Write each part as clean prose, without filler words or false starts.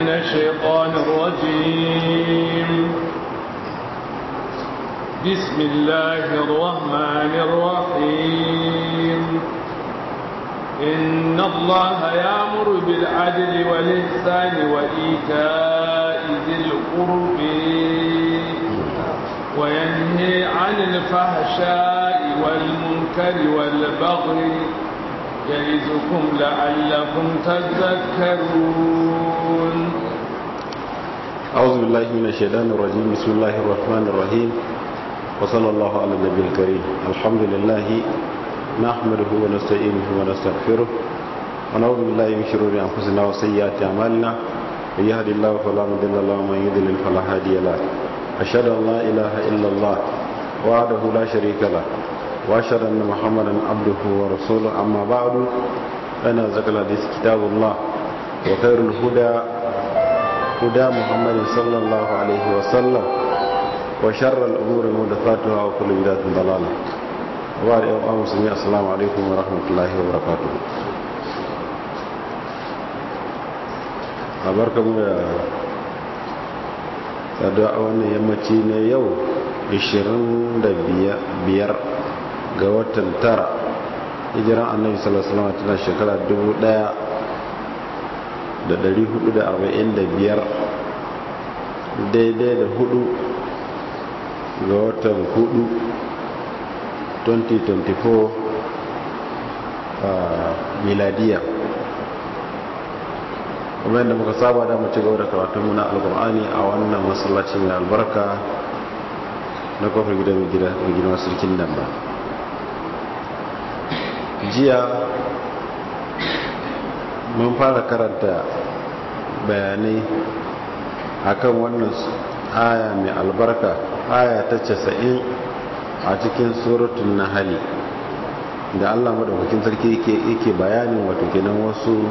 من الشيطان الرجيم. بسم الله الرحمن الرحيم. إن الله يأمر بالعدل والإحسان وإيتاء ذي القرب وينهي عن الفحشاء والمنكر والبغي يعظكم لعلكم تذكرون. أعوذ بالله من الشيطان الرجيم. بسم الله الرحمن الرحيم، وصلى الله على النبي الكريم. الحمد لله نحمده ونستعينه ونستغفره ونعوذ بالله من شرور أنفسنا وسيئات أعمالنا، من يهد الله فلا مضل له ومن يضلل فلا هادي له. أشهد أن لا إله إلا الله وحده لا شريك له، وأشهد أن محمدا عبده ورسوله. أما بعد، فإن أصدق الحديث كتاب الله، وخير الهدى هدى محمد صلى الله عليه وسلم، وشر الأمور محدثاتها وكل بدعة ضلالة. وبعد أيها المسلمين، السلام عليكم ورحمة الله وبركاته. barkamu da saduwa a wannan yammaci na yau 25 ga watan tara, hijiran annabi sallallahu alaihi wasallam tana shekara 1445, daidai da 4 ga watan 4 2024 miladiya. kuma yadda muka saba da mu ci gaba da karatun na alkur'ani a wannan masallaci mai albarka na kofar gida mai gina sarkin nan ba. Jiya mun fara karanta bayanai akan wannan aya mai albarka, aya ta 90 a cikin suratul nahl, da Allah madaukakin sarki yake bayanin wato kenan wasu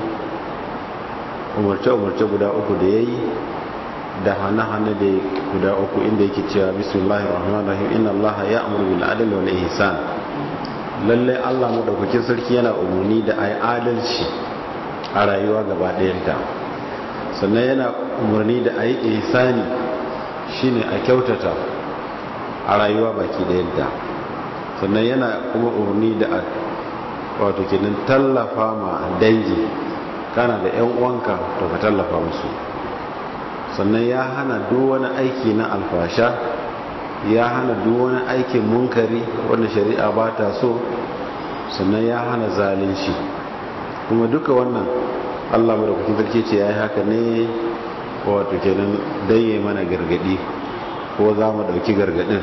umarce guda uku da yayi da hana da guda uku, inda yake cewa bismillahir rahmanir rahim, inna allaha ya'muru bil adli wal ihsan. Lalle Allah madaukakin sarki yana umarni da ai adalci a rayuwa gaba ɗayanta, sannan yana umarni da ai ihsani, shine a kyautata a rayuwa baki ɗayanta, sannan yana kuma umarni da wato kenan tallafa ma dangi. Kana da 'yan uwanka to ka tallafa musu. Sannan ya hana duk wani aiki na alfasha, ya hana duk wani aikin munkari wanda shari'a ba ta so, sannan ya hana zalunci. Kuma duka wannan Allah madaukakin sarki ce yayi haka ne wato kenan dan yayi mana gargadi, ko za mu dauki gargadin.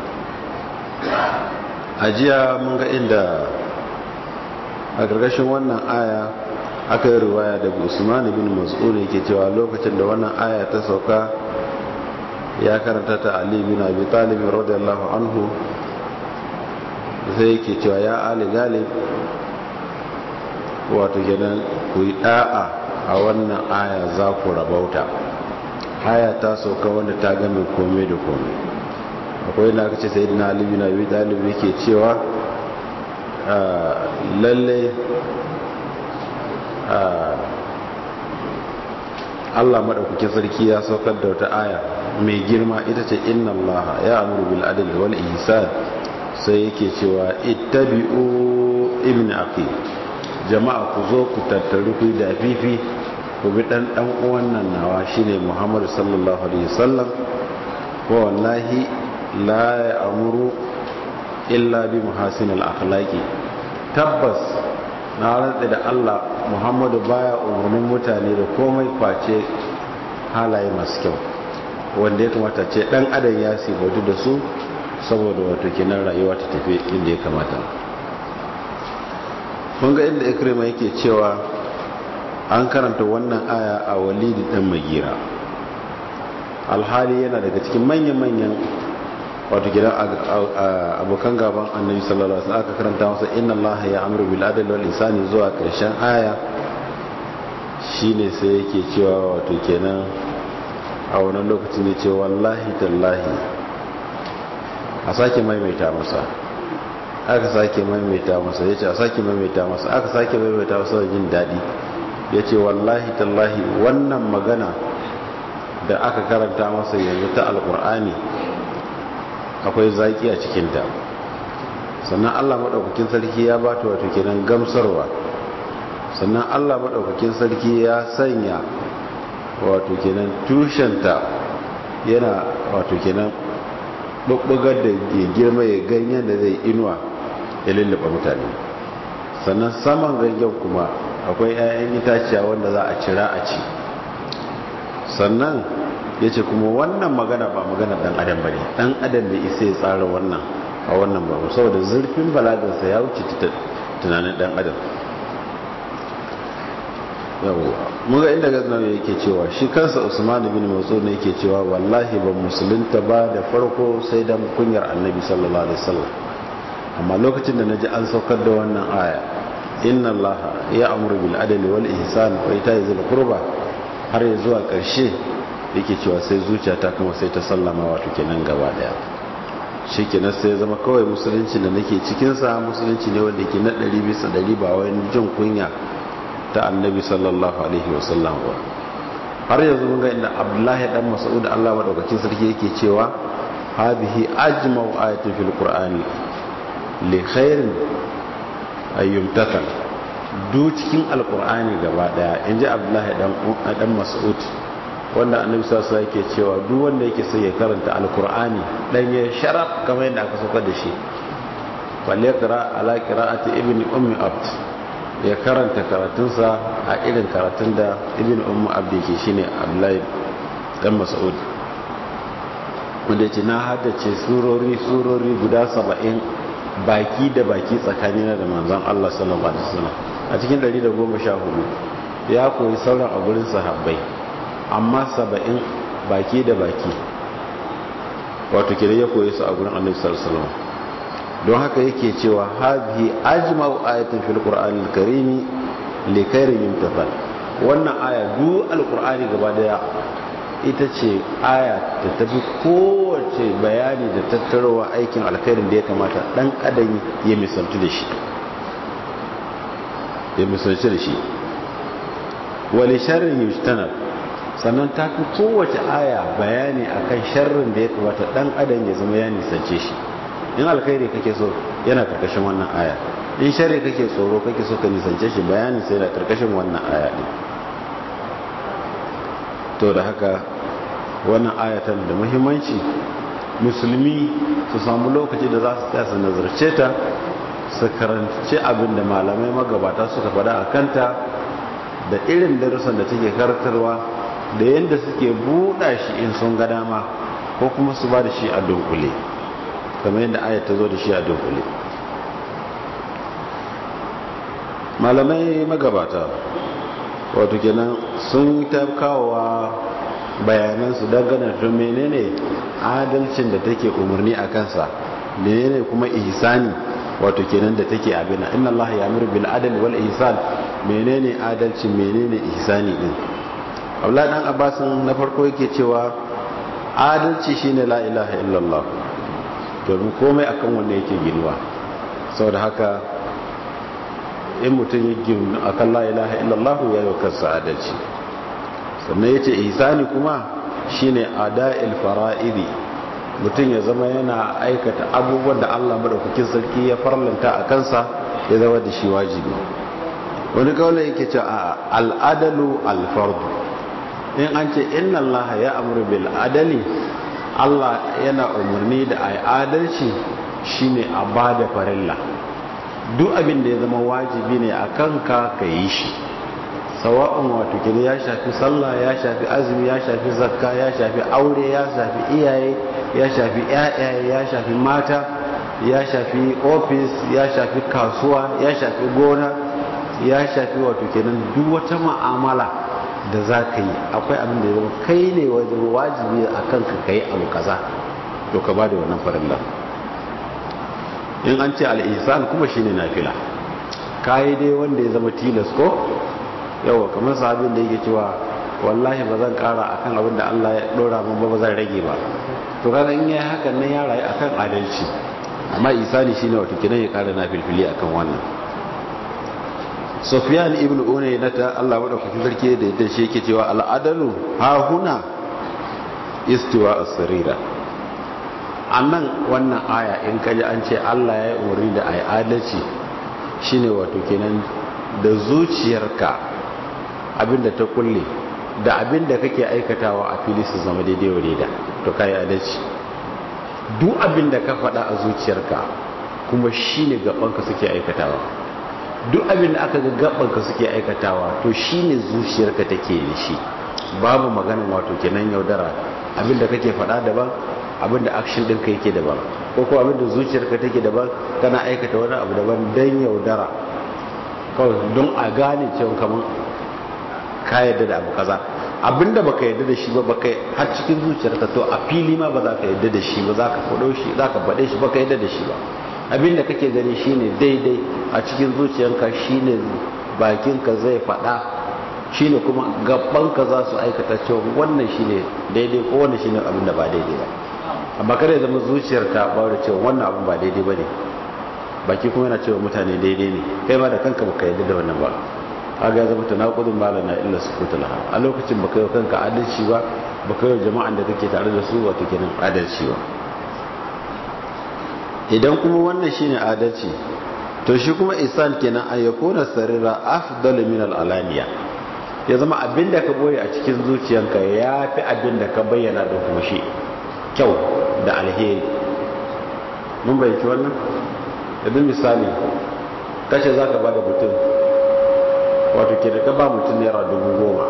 A jiya mun ga inda a gargashin wannan aya aka yi riwaya daga Usman bin Mas'ud yake cewa lokacin da wannan aya ta sauka, ya karanta ta Ali bin Abi Talib radiyallahu anhu, sai yake cewa ya Ali galib, wato kenan ku yi da'a a wannan aya za ku rabauta. Aya ta sauka wanda ta game komai da komai. Akwai na kace sayyidina Ali bin Abi Talib yake cewa lalle Allah madaukakin sarki ya saukar da wata aya mai girma, ita ce inna allaha ya'muru bil adli wal ihsan. Sai yake cewa ittabi'u ibn aqil, jama'a ku zo ku tattaru ku da fifi ku bi dan uwan nan nawa, shine Muhammad sallallahu alaihi wasallam. Wa wallahi la ya'muru illa bi muhasinil akhlaqi. Tabbas na rantsa da Allah, Muhammadu baya umarnin mutane da komai face halaye masu kyau, wanda ya kamata ce dan adam ya sifatu da su, saboda wato kenan rayuwa ta tafi inda ya kamata. Kun ga inda Ikrima yake cewa an karanta wannan aya a Walid dan Magira, alhali yana daga cikin manyan wato gidan abokan gaban annabi sallallahu alaihi wasallam. Aka karanta masa inna allaha ya'muru bil adli wal ihsani zuwa karshen aya, shine sai yake cewa wato kenan a wannan lokacin ne ce wallahi tallahi a sake maimaita masa, aka sake maimaita masa, yace a sake maimaita masa, aka sake maimaita masa jin dadi, yace wallahi tallahi wannan magana da aka karanta masa yanzu ta alkur'ani akwai zaki a cikinta. Sannan Allah maɗaukakin sarki ya ba ta wato kenan gamsarwa. Sannan Allah maɗaukakin sarki ya sanya wato kenan tushenta yana wato kenan ɓuɓɓugar da ya girma ya ganyen da zai inuwa ya lullaba mutane. Sannan saman ganyen kuma akwai 'ya'yan itaciya wanda za a cira a ci. Sannan ya ce kuma wannan magana ba magana ɗan adam ba ne, ɗan adam bai isa ya tsara wannan a wannan babu, saboda zurfin balagarsa ya wuce tunanin ɗan adam. muga inda gazna yake cewa shi kansa Usman bin Mas'ud ne yake cewa wallahi ban musulunta ba da farko sai dan kunyar Annabi sallallahu alaihi wasallam, amma lokacin da naji an saukar da wannan aya inna Allaha ya'muru bil adli wal ihsan wa ita'i dhil qurba har ya zuwa karshe yake cewa sai zuciyata kuma sai ta sallama wato kenan gaba daya. Shikenan sai ya zama kawai musulunci da nake cikin sa musulunci ne wanda yake na 100% ba wai jin kunya ta Annabi sallallahu alaihi wasallam ba. Har yanzu mun ga inda Abdullahi dan Mas'ud Allah madaukakin sarki yake cewa hadhihi ajma'u ayatin fil qur'ani li khairin ayyumtathal. Du cikin alqur'ani gaba daya inji Abdullahi dan Mas'ud wanda Annabi sallallahu alaihi wasallam yake cewa duk wanda yake sai ya karanta alqur'ani dan ya sharaf kamar yadda aka saukar da shi balle qira ala qira'ati ibn ummi abd, ya karanta karatunsa a irin karatun da ibn ummu abdi ke shine Abdullahi dan Mas'ud wanda yace na haddace surori guda 70 baki da baki tsakanina da manzon Allah sallallahu alaihi wasallam a cikin 114 ya koyi sauran a gurin sahabbai, amma 70 baki da baki wato kire ya koyi su a gurin Annabi sallallahu alaihi wasallam. Don haka yake cewa hadhihi ajma'u ayatin fil qur'anil karimi li khairin yumtathal. Wannan aya duk alqur'ani gaba daya ita ce aya da tafi kowace bayani da tattarowa aikin alkhairin da ya kamata dan adam ya misaltu da shi wali sharrin yujtanab. Sannan ta fi kowace aya bayani akan sharrin da ya kamata dan adam ya zama ya nisance shi. In alkhairi kake so yana karkashin wannan aya, in sharri kake tsoro kake so ka nisance shi bayanin sai da karkashin wannan aya din. To da haka wannan aya tana da muhimmanci musulmi su samu lokaci da za su tsaya su nazarce ta, su karanci abin da malamai magabata suka faɗa a kanta da irin darussan da take karantarwa da yadda suke buɗa shi in sun ga dama ko kuma su ba da shi a dunkule kamar yadda ayat ta zo da shi a dunkule. Malamai magabata wato kenan sun ta kawowa bayanansu dangane da menene adalcin da take umarni a kansa, menene kuma ihsani wato kenan da take abin inna Allah ya'muru bil adli wal ihsan, menene adalci menene ihsani din. Abdullahi dan Abbas na farko yake cewa adalci shine la ilaha illallah, domin komai akan wanda yake ginuwa. Saboda haka in mutum ya ginu akan la ilaha illallah ya yi kansa adalci. Sannan yace ihsani kuma shine ada'il fara'idi, mutum ya zama yana aikata abubuwan da Allah madaukakin sarki ya farlanta a kansa ya zama da shi wajibi. Wani kawai yake cewa al-adalu al-fardu, in an ce inna Allah ya amuru bil adali, Allah yana umarni da ai adalci shine a bada farilla. Duk abin da ya zama wajibi ne akan ka yi shi, sawa'un wato kire ya shafi sallah, ya shafi azumi, ya shafi zakka, ya shafi aure, ya shafi iyaye, ya shafi ƴaƴaye, ya shafi mata, ya shafi office, ya shafi kasuwa, ya shafi gona, ya shafi wato kenan duk wata mu'amala da za ka yi akwai abin da ya zama kai ne wajibi a kanka ka yi abu kaza, to ka ba da wannan farilla. In an ce al'isan kuma shi ne nafila, ka yi dai wanda ya zama tilas ko yawa, kamar sahabin da yake cewa wallahi ba zan kara akan abin da Allah ya dora min ba zan rage ba, to kaga in yayi hakan nan ya rayu akan adalci. Amma isani shine wato kinan ya kara nafilfili akan wannan. Sufyan ibn Uyayna ta Allah madaukakin sarki da yadda shi yake cewa al'adalu ha huna istiwa as-sarira. Annan wannan aya in kaji an ce Allah ya yi umarni da ai adalci shine wato kenan da zuciyarka abinda ta kulle da abinda kake aikatawa a fili su zama daidai wa daida, to kai adalci. Duk abinda ka faɗa a zuciyarka kuma shine gabanka suke aikatawa, duk abinda aka ga gabanka suke aikatawa to shine zuciyarka take da shi. Babu maganin wato kenan yaudara, abinda kake faɗa daban, abinda action ɗinka yake daban, ko kuma abinda zuciyarka take daban, kana aikata wani abu daban don yaudara kawai don a gane cewa kamar ka yarda da abu kaza. Abinda baka yarda da shi ba, baka har cikin zuciyarka, to a fili ma ba za ka yarda da shi ba, za ka faɗo shi, za ka faɗe shi, baka yarda da shi ba. Abinda kake gani shine daidai a cikin zuciyarka shine bakinka zai faɗa, shine kuma gabanka za su aikata cewa wannan shine daidai ko wannan shine abin da ba daidai ba. Amma kada ya zama zuciyar ta bawa cewa wannan abin ba daidai bane, baki kuma yana cewa mutane daidai ne, kai ma da kanka baka yarda da wannan ba. Kaga ya zama tanaqudun malana illa sukutul ha. A lokacin baka yi kanka adalci ba, baka yi jama'an da kake tare da su wato kenan adalci ba. Idan kuma wannan shine adalci, to shi kuma ihsan kenan ayyakuna sarira afdalu min al-alaniya. Ya zama abinda ka boye a cikin zuciyanka yafi abinda ka bayyana da kuma shi kyau da alheri. Mun bayyana wannan? Idan misali kace zaka bada mutum wato ke da ka ba mutum naira 10,000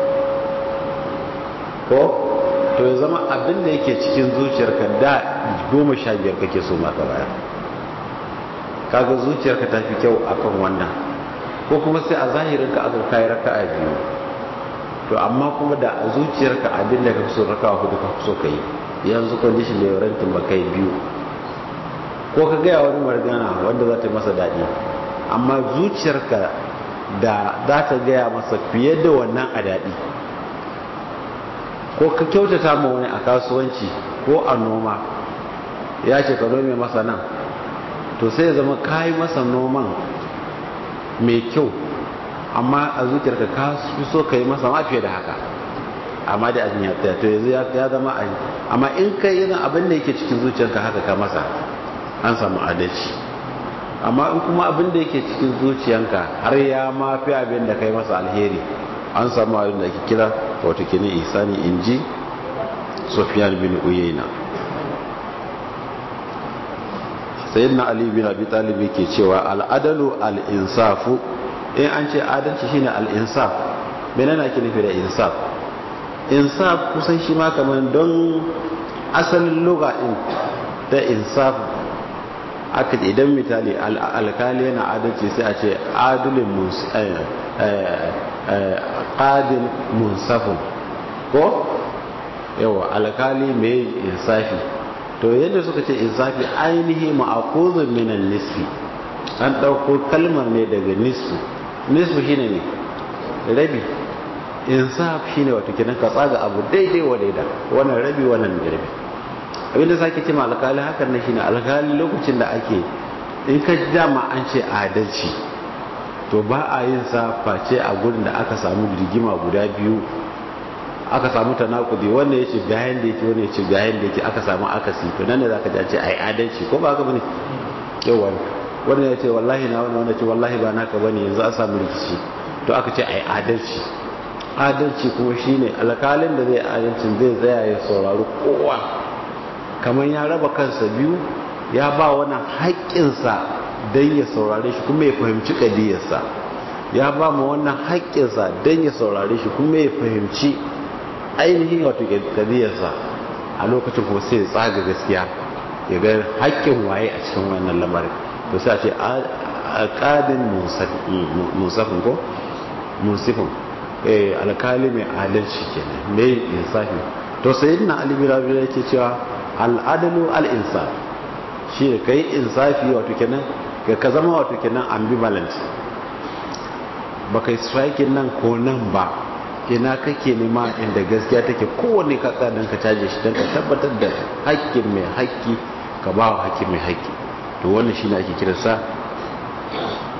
ko to ya zama abinda yake cikin zuciyarka da 15 kake so ma ka bayar, kaga zuciyarka ta fi kyau akan wannan. Ko kuma sai a zahirinka aka kai raka'a 2, to amma kuma da a zuciyarka abinda ka so raka'a 4 ka so kai, yanzu condition da yawarantin ba kai 2, ko ka gaya wani magana wanda za ta yi masa daɗi, amma zuciyarka da za ta gaya masa fiye da wannan a daɗi. Ko ka kyautata ma wani a kasuwanci ko a noma, ya ce ka nome masa nan, to sai ya zama ka yi masa noman mai kyau, amma a zuciyarka ka fi so ka yi masa ma fiye da haka, amma da abin ya tsaya, to yanzu ya zama a yi. Amma in ka yi abin da yake cikin zuciyarka haka ka masa, an samu adalci. Amma in kuma abin da yake cikin zuciyarka har ya ma fi abin da ka yi masa alheri, an samu abin da ake kira wato kenan ihsani, inji Sufyan bin Uyayna. Sayyidina Ali bin Abi Talib yake cewa al-adalu al-insafu, in an ce adalci shine al-insaf. menene ake nufi da insaf? Insaf kusan shi ma kaman don asalin lugha din da insaf aka idan misali alkali yana adalci sai a ce adulun qadil munsafun, ko yawa alkali mai insafi. To yadda suka ce insafi ainihi ma'akuzun minan nisfi, an ɗauko kalmar ne daga nisfu. Nisfu shine ne rabi, insaf shine wato kenan ka tsaga abu daidai wa daida, wannan rabi wannan rabi. Abinda sake ce ma alkali hakan ne shine alkali lokacin da ake in ka dama an ce adalci, to ba a yin sa face a gurin da aka samu rigima guda biyu, aka samu tanakudi, wanda yace ga yanda yake, wanda yace ga yanda yake, aka samu akasi, to nan ne zaka ji an ce ai adalci, ko ba haka bane? Yawa wanda yace wallahi na wanda yace wallahi ba naka bane, yanzu a samu rikici, to aka ce ai adalci. Adalci kuma shine alkalin da zai adalcin zai tsaya ya saurari kowa, kamar ya raba kansa biyu, ya ba wani haƙƙinsa don ya saurare shi kuma ya fahimci ƙadiyarsa, ya ba ma wannan haƙƙinsa don ya saurare shi kuma ya fahimci ainihin wato ƙadiyarsa. A lokacin kuma sai ya tsaga gaskiya, ya ga haƙƙin waye a cikin wannan lamarin, to sai a ce alƙadin munsafin ko munsifin, alkali mai adalci kenan, mai insafi. To sayyidina Ali bin Abi Talib yake cewa al-adalu al-insaf, shi ne kai insafi, wato kenan ka zama wato kenan ambivalent, baka striking nan ko nan ba, ina kake nema inda gaskiya take, kowanne ka tsadan ka caje shi don ka tabbatar da haƙƙin mai haƙƙi ka ba wa haƙƙin mai haƙƙi. To wannan shine ake kiransa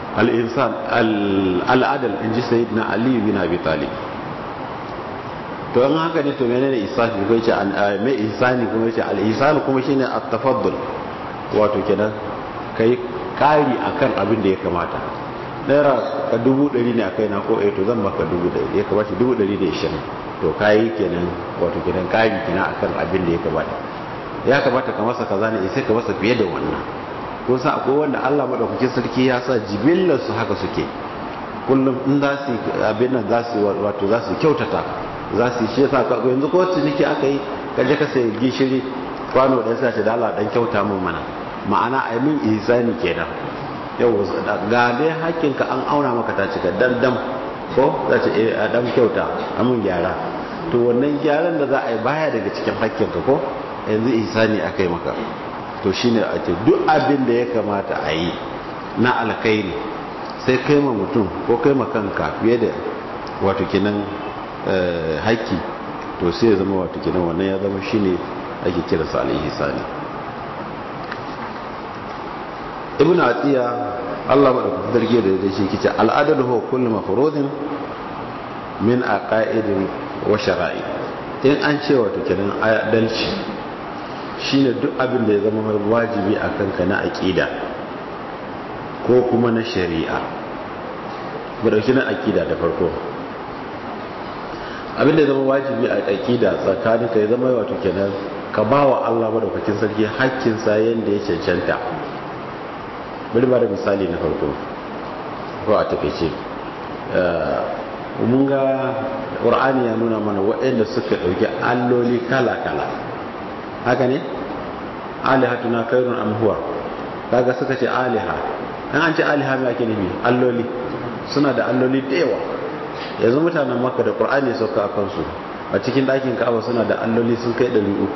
al-insan al-adl, inji sayyidina Ali bin Abi Talib. to an haka ne to menene isafi ko yace mai ihsani kuma yace al-ihsan kuma shine at-tafaddul wato kenan kai kari akan abin da ya kamata. naira ka 100 ne akai na ko to zan baka 100 ya kamata 120 to kai kenan wato kenan kari kenan akan abin da ya kamata. Ya kamata ka masa kaza ne sai ka masa fiye da wannan. ko sa akwai wanda Allah madaukakin sarki ya sa jibillar su haka suke, kullum in za su abin nan za su wato za su kyautata, za su shi yasa ka yanzu ko ciniki aka yi kaje ka sai gishiri kwano dan sai da Allah dan kyauta mun mana, ma'ana ai min ihsani kenan. yau ga dai hakkinka an auna maka ta cika dandam ko za ce a dan kyauta amun gyara, to wannan gyaran da za a yi baya daga cikin hakkinka ko yanzu ihsani akai maka. to shine a ce duk abin da ya kamata a yi na alkhairi sai kai ma mutum ko kai ma kanka fiye da wato kinan haƙƙi, to sai ya zama wato kinan wannan ya zama shine ake kira sa al-ihsani. ibn atiya Allah madaukakin darge da shi kice al-adlu huwa kullu mafrudin min aqaidin wa shara'i. in an ce wato kinan adalci shine duk abin da ya zama wajibi akan ka na aqida ko kuma na shari'a. mu dauki na aqida da farko, abin da ya zama wajibi a aqida tsakanin ka ya zama wato kenan ka bawa Allah madaukakin sarki hakkin sa yanda ya cancanta. bari ba da misali na farko ko a takeice, mun ga Qur'ani ya nuna mana waɗanda suka dauki alloli kala kala, haka ne? alihatuna khairun am huwa, kaga suka ce aliha. an ce aliha me ake nufi? alloli. suna da alloli da yawa. yanzu mutanen Makka da Qur'ani sauka a kansu a cikin ɗakin Ka'aba suna da alloli sun kai 300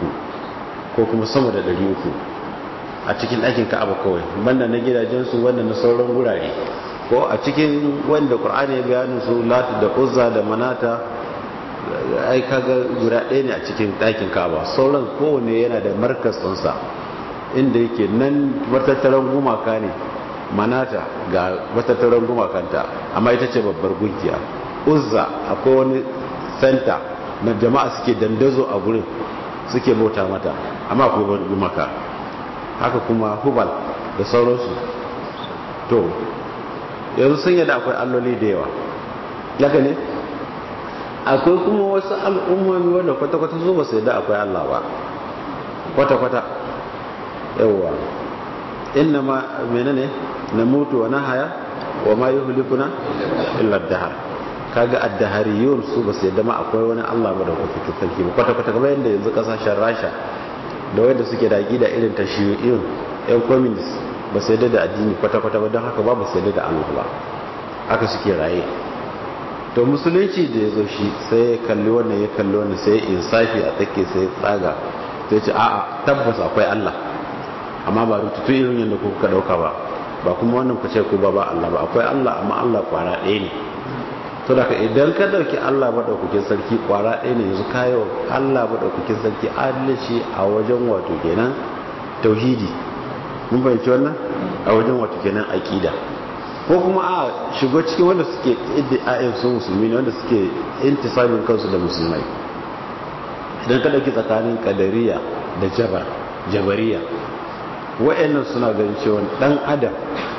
ko kuma sama da 300 a cikin ɗakin Ka'aba kawai, banda na gidajensu wanda na sauran gurare. ko a cikin wanda Qur'ani ya bayanin su Lat da Uzza da Manata, ai kaga guda ɗaya ne a cikin ɗakin Ka'aba, sauran kowanne yana da markas ɗinsa inda yake nan matattaran gumaka ne. Manata ga matattaran gumakanta amma ita ce babbar gunkiya. Uzza akwai wani senta na jama'a suke dandazo a gurin suke bauta mata amma akwai gumaka. haka kuma Hubal da sauransu. to yanzu sun yadda akwai alloli da yawa, haka ne? akwai kuma wasu al'ummomi wanda kwata-kwata zo ba su yadda akwai Allah ba kwata-kwata. yawwa inna ma menene na mutu wa nahaya wa ma yuhlikuna illa ad-dahr. kaga ad-dahriyun su ba su yadda ma akwai wani Allah ba da kuke sarki ba kwata-kwata, kamar yadda yanzu kasashen Rasha da wanda suke da aqida irin ta shiyu'in yan communist ba su yadda da addini kwata-kwata ba, don haka ba su yadda da Allah ba, haka suke raye. to musulunci da ya zo shi sai ya kalli wannan ya kalli wannan sai insafi a tsake sai tsaga sai ce a'a tabbas akwai Allah, amma ba rututu irin yadda kuka dauka ba, ba kuma wannan ku ce ku ba Allah ba, akwai Allah amma Allah kwara ɗaya ne. to da idan ka dauki Allah madaukakin sarki kwara ɗaya ne, yanzu kayo Allah madaukakin sarki adalci a wajen wato kenan tauhidi. mun bayyana wannan a wajen wato kenan aqida, ko kuma a shigo cikin wanda suke iddia'in su musulmi ne, wanda suke intisabin kansu da musulmai. idan ka dauki tsakanin qadariya da jabariya, wa'annan suna ganin cewa dan adam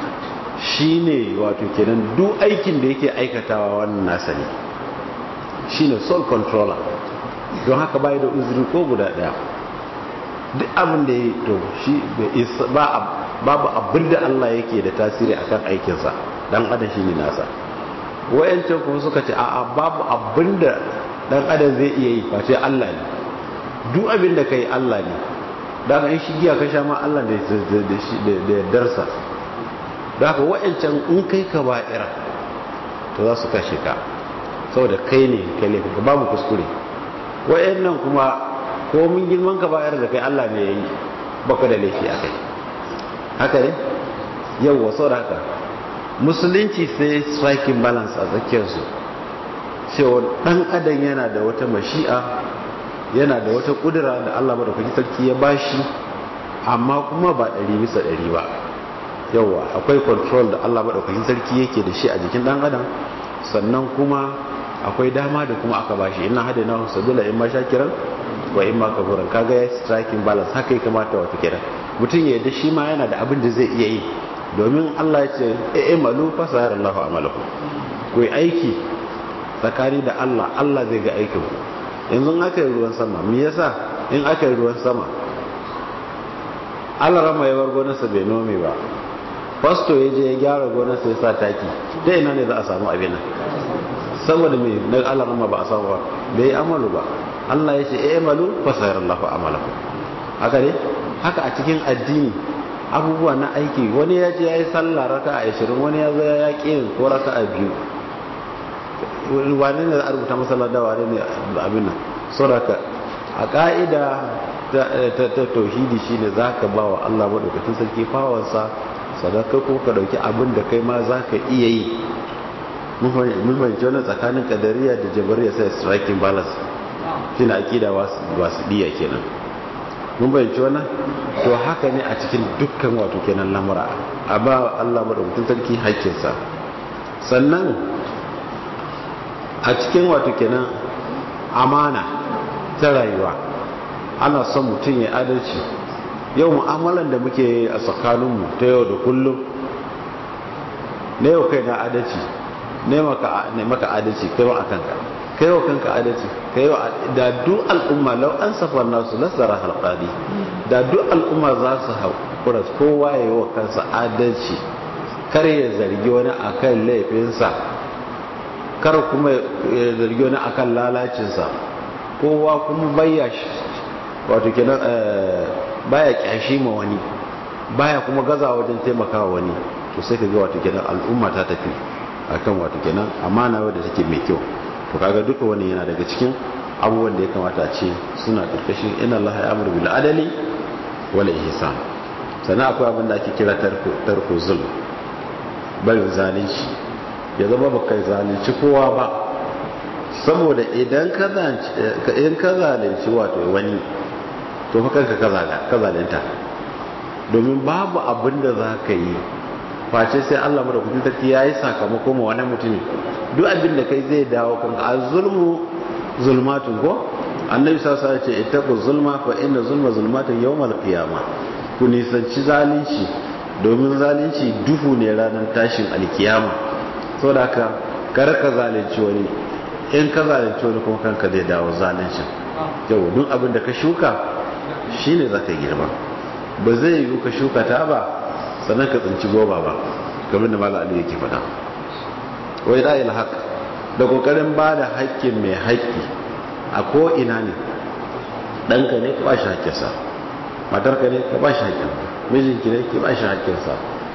shine wato kenan duk aikin da yake aikatawa wannan nasa ne, shine sole controller, don haka bai da uzuri ko guda daya. duk abin da yake to shi babu abin da Allah yake da tasiri akan aikinsa, dan adam shine nasa. wayancan kuma suka ce a'a babu abin da dan adam zai iya yi face Allah ne, duk abin da kai Allah ne. daga in shigiya ka sha ma Allah da yardarsa. da haka wa'ancan in kai ka ba'ira to za su kashe ka saboda kai ne kai laifin ka, babu kuskure. wa'annan kuma ko mun girman ka ba'ira da kai Allah ne ya yi, baka da laifi a kai, haka ne. yawwa sau da haka musulunci sai striking balance a tsakiyarsu, cewa dan adam yana da wata mashi'a, yana da wata kudura da Allah madaukakin sarki ya bashi, amma kuma ba 100% ba. yawa akwai control da Allah madaukakin sarki yake da shi a jikin dan adam, sannan kuma akwai dama da kuma aka bashi inna hadainahu sabila imma shakiran wa imma kafuran. kaga ya striking balance haka ya kamata wato kenan mutum ya yadda shi ma yana da abin da zai iya yi, domin Allah ya ce i'malu fa sayarallahu amalakum, ku yi aiki tsakani da Allah, Allah zai ga aikin ku. yanzu aka yi ruwan sama, me yasa in aka yi ruwan sama Allah rama ya bar gonarsa bai nome ba, fasto ya je ya gyara gonarsa ya sa taki, ta ina ne za a samu abin nan? saboda mai na Allah rama ba a samu ba, bai amalu ba. Allah ya ce i'malu fa sayarallahu amalakum. haka ne, haka a cikin addini abubuwa na aiki, wani ya je ya yi sallah raka'a 20, wani ya zo ya yaƙi ko raka'a 2, wane ne a rubuta masallar da wane ne abin nan? saboda a ka'ida ta tauhidi shine zaka ba wa Allah madaukakin sarki fawansa, sadaka ko ka dauki abin da kai ma zaka iya yi. mun fahimci wannan tsakanin kadariya da jabariya, sai striking balance shine akida wasu diya kenan. mun fahimci wannan, to haka ne a cikin dukkan wato kenan lamura, a ba Allah madaukakin sarki haƙƙinsa. sannan a cikin wato kenan amana ta rayuwa ana son mutum ya adalci. yau mu'amalan da muke a tsakaninmu ta yau da kullum, na yau kai na adalci, ne maka adalci, kai wa kanka, kai wa kanka adalci, kai wa da duk al'umma lau an safar nasu nasara halqadi, da duk al'umma za su haƙura kowa ya yi wa kansa adalci, kar ya zargi wani akan laifinsa, kar kuma ya zargi wani akan lalacinsa, kowa kuma wato kenan baya kyashi ma wani, baya kuma gaza wajen taimakawa wani, to sai kaga wato kenan al'umma ta tafi akan wato kenan amana wadda take mai kyau. to kaga duka wani yana daga cikin abubuwan da ya kamata a ce suna karkashin inna Allah ya'muru bil adli wal ihsan. sannan akwai abin da ake kira tarku zulm, barin zalunci, ya zama baka zalunci kowa ba, saboda idan ka zalunci wato wani, to fa kanka ka zalunta, domin babu abin da za ka yi face sai Allah madaukakin sarki ya yi sakamako ma wani mutumi. duk abin da kai zai dawo kanka. az-zulmu zulmatun ko annabi sallallahu alaihi wasallam ya ce ittaqu zulma fa inna zulma zulmatun yawmal qiyamah, ku nisanci zalunci domin zalunci duhu ne ranar tashin alkiyama. saboda haka kar ka zalunci wani, in ka zalunci wani kuma kanka zai dawo zalunci. yau duk abin da ka shuka shine zaka girma, ba zai yi ka shuka ta ba sannan ka tsinci goba ba, kamar da Malam Ali yake faɗa. wai ra'ayil haq, da kokarin ba da haƙƙin mai haƙƙi a ko ina ne, ɗanka ne ka ba shi haƙƙinsa, matarka ne ka ba shi haƙƙinsa, mijinki ne ka ba shi haƙƙinsa,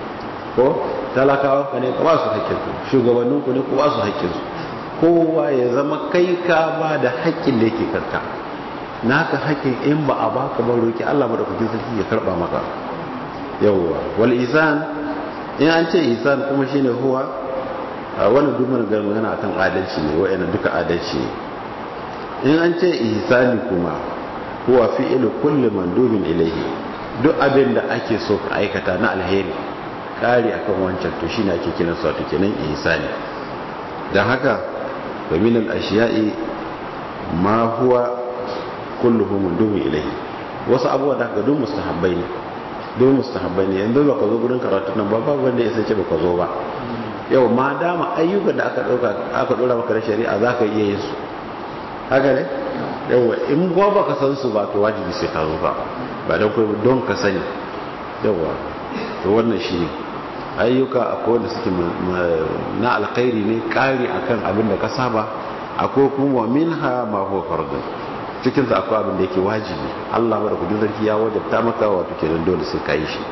ko talakawa ka ne ka ba su haƙƙinsu, shugabanninku ne ku ba su haƙƙinsu. kowa ya zama kai ka ba da haƙƙin da yake karka, naka haƙƙin in ba a baka ba roki Allah madaukakin sarki ya karba maka. yawwa wal ihsan, in an ce ihsan kuma shine huwa wannan dumar magana akan adalci ne, wa'ina duka adalci ne. in an ce ihsani kuma huwa fi'lu kulli mandubin ilayhi, duk abin da ake so ka aikata na alheri kari akan wancan, to shine ake kiran sa to kenan ihsani. dan haka wa min al-ashiya'i ma huwa kulluhu mandubin ilayhi, wasu abubuwa da ga duk mustahabbai ne, yanzu ba ka zo gurin karatu nan ba wanda ya sace ba ka zo ba. yau ma dama ayyukan da aka dora maka da shari'a za ka iya yin su, haka ne. yau in ba ka san su ba to wajibi sai ka zo ba don ka sani. yawa to wannan shi ne ayyuka akwai wanda suke na alkhairi ne kari akan abin da ka saba, akwai kuma minha ma huwa fardun, cikin sa akwai abin da yake wajibi, Allah madaukakin sarki ya wajabta maka wato kenan dole sai ka yi shi.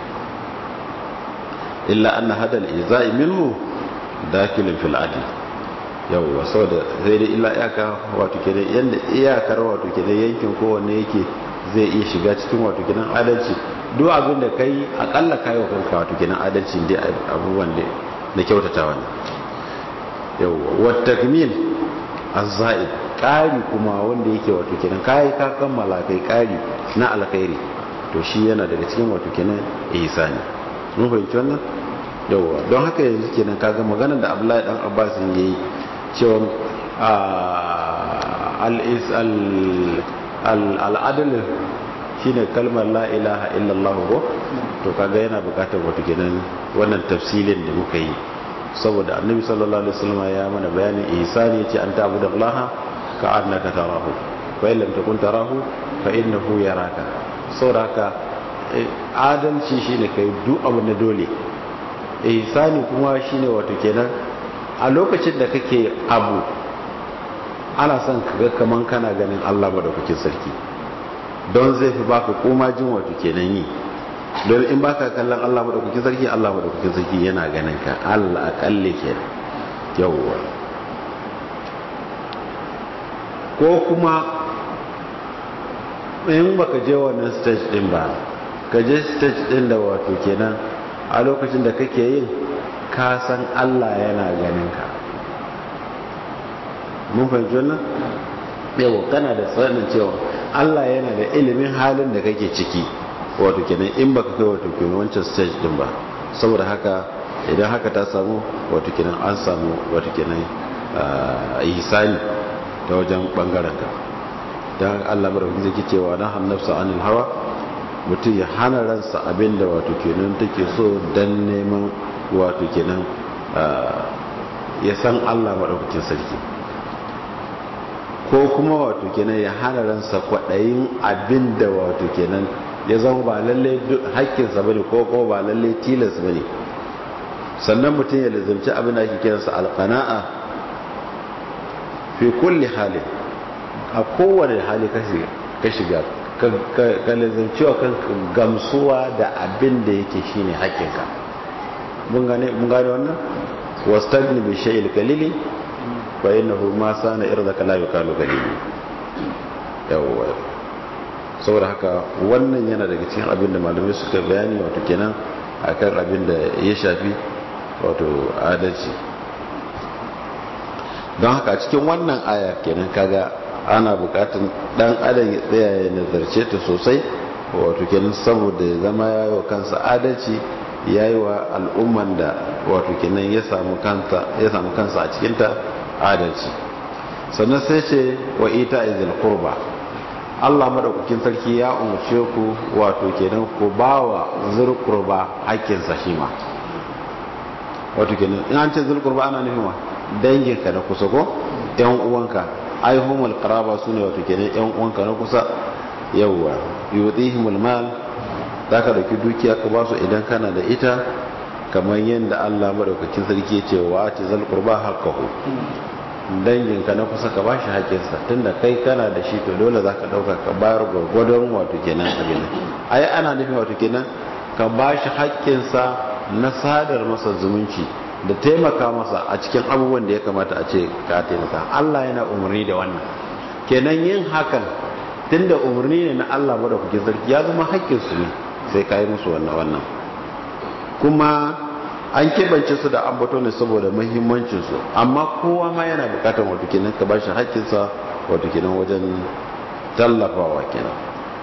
illa anna hadal izai minhu dakilun fil adl. yawwa saboda sai dai illa iyaka wato kenan yanda iyakar wato kenan yankin kowanne yake zai iya shiga cikin wato kenan adalci. duk abin da kai akalla kai wa kanka wato kenan adalci dai abubuwan da na kyautatawa ne. yawwa wat takmil az-zaid, kari kuma wanda yake wato kenan kai ka kammala kai kari na alkhairi, to shi yana daga cikin wato kenan ihsani. mun fahimci wannan. yawa don haka yanzu kenan kaga maganar da Abdullahi dan Abbas yayi cewa al'adul shine kalmar la ilaha illallah ko to kaga yana bukatar wato kenan wannan tafsilin da muka yi, saboda annabi sallallahu alaihi wasallam ya mana bayanin ihsani yace an ta'budallaha ka annaka tarahu fa in lam takun tarahu fa innahu yaraka. saboda haka adalci shine kai duk abu na dole, ihsani kuma shine wato kenan a lokacin da kake abu ana son kaga kaman kana ganin Allah madaukakin sarki, don zai fi baka koma jin wato kenan yi, don in baka kallon Allah madaukakin sarki, Allah madaukakin sarki yana ganin ka, Allah akalle ke yawwa. ko kuma in baka je wannan stage din ba, ka je stage din da wato kenan a lokacin da kake yin ka san Allah yana ganin ka. mun fahimci wannan yawa, kana da tsanin cewa Allah yana da ilimin halin da kake ciki, wato kenan in baka kai wato kenan wancan stage din ba. saboda haka idan haka ta samu wato kenan an samu wato kenan ihsani ta wajen bangaren ka. dan Allah barkin zai cewa na hannafsa anil hawa, mutum ya hana ransa abinda wato kenan take so dan neman wato kenan ya san Allah madaukakin sarki, ko kuma wato kenan ya hana ransa kwaɗayin abin da wato kenan ya zama ba lalle haƙƙinsa bane ko ba lalle tilas bane. sannan mutum ya lazimci abin da ake kiransa alqana'a fi kulli halin, a kowane hali ka shiga ka lazimci wa kanka gamsuwa da abin da yake shine haƙƙinka. mun gane wannan wastagni bi shay'il qalili fa innahu ma sana irdaka la yuqalu galili. yawa saboda haka wannan yana daga cikin abin da malamai suka bayani wato kenan akan abin da ya shafi wato adalci. don haka cikin wannan aya kenan kaga ana bukatun dan adam ya tsaya ya nazarce ta sosai, wato kenan saboda ya zama yayi kansa adalci, yayi wa al'umman da wato kenan ya samu kansa a cikin ta adalci. sannan sai ce wa ita izil qurba, Allah madaukakin sarki ya umarce ku wato kenan ku bawa zul qurba hakkin sa shi ma. wato kenan in an ce zul qurba ana nufin wa danginka na kusa ko yan uwanka, aihumul qaraba sune wato kenan yan uwanka na kusa. yawwa yutihimul mal, zaka dauki dukiya ka ba su idan kana da ita, kamar yadda Allah madaukakin sarki ya ce wa ati zal qurba haqqahu, danginka na kusa ka bashi haƙƙinsa, tunda kai kana da shi to dole zaka dauka ka bayar gwargwadon wato kenan abin ai ana nufin wato kenan ka bashi haƙƙinsa na sadar masa zumunci da taimaka masa a cikin abubuwan da ya kamata a ce ka taimaka. Allah yana umarni da wannan, kenan yin hakan tunda umarni ne na Allah madaukakin sarki ya zama haƙƙinsu ne, sai ka yi musu wannan. kuma an keɓance su da ambato ne saboda muhimmancinsu, amma kowa ma yana bukatar wato kenan ka bashi haƙƙinsa wato kenan wajen tallafawa kenan.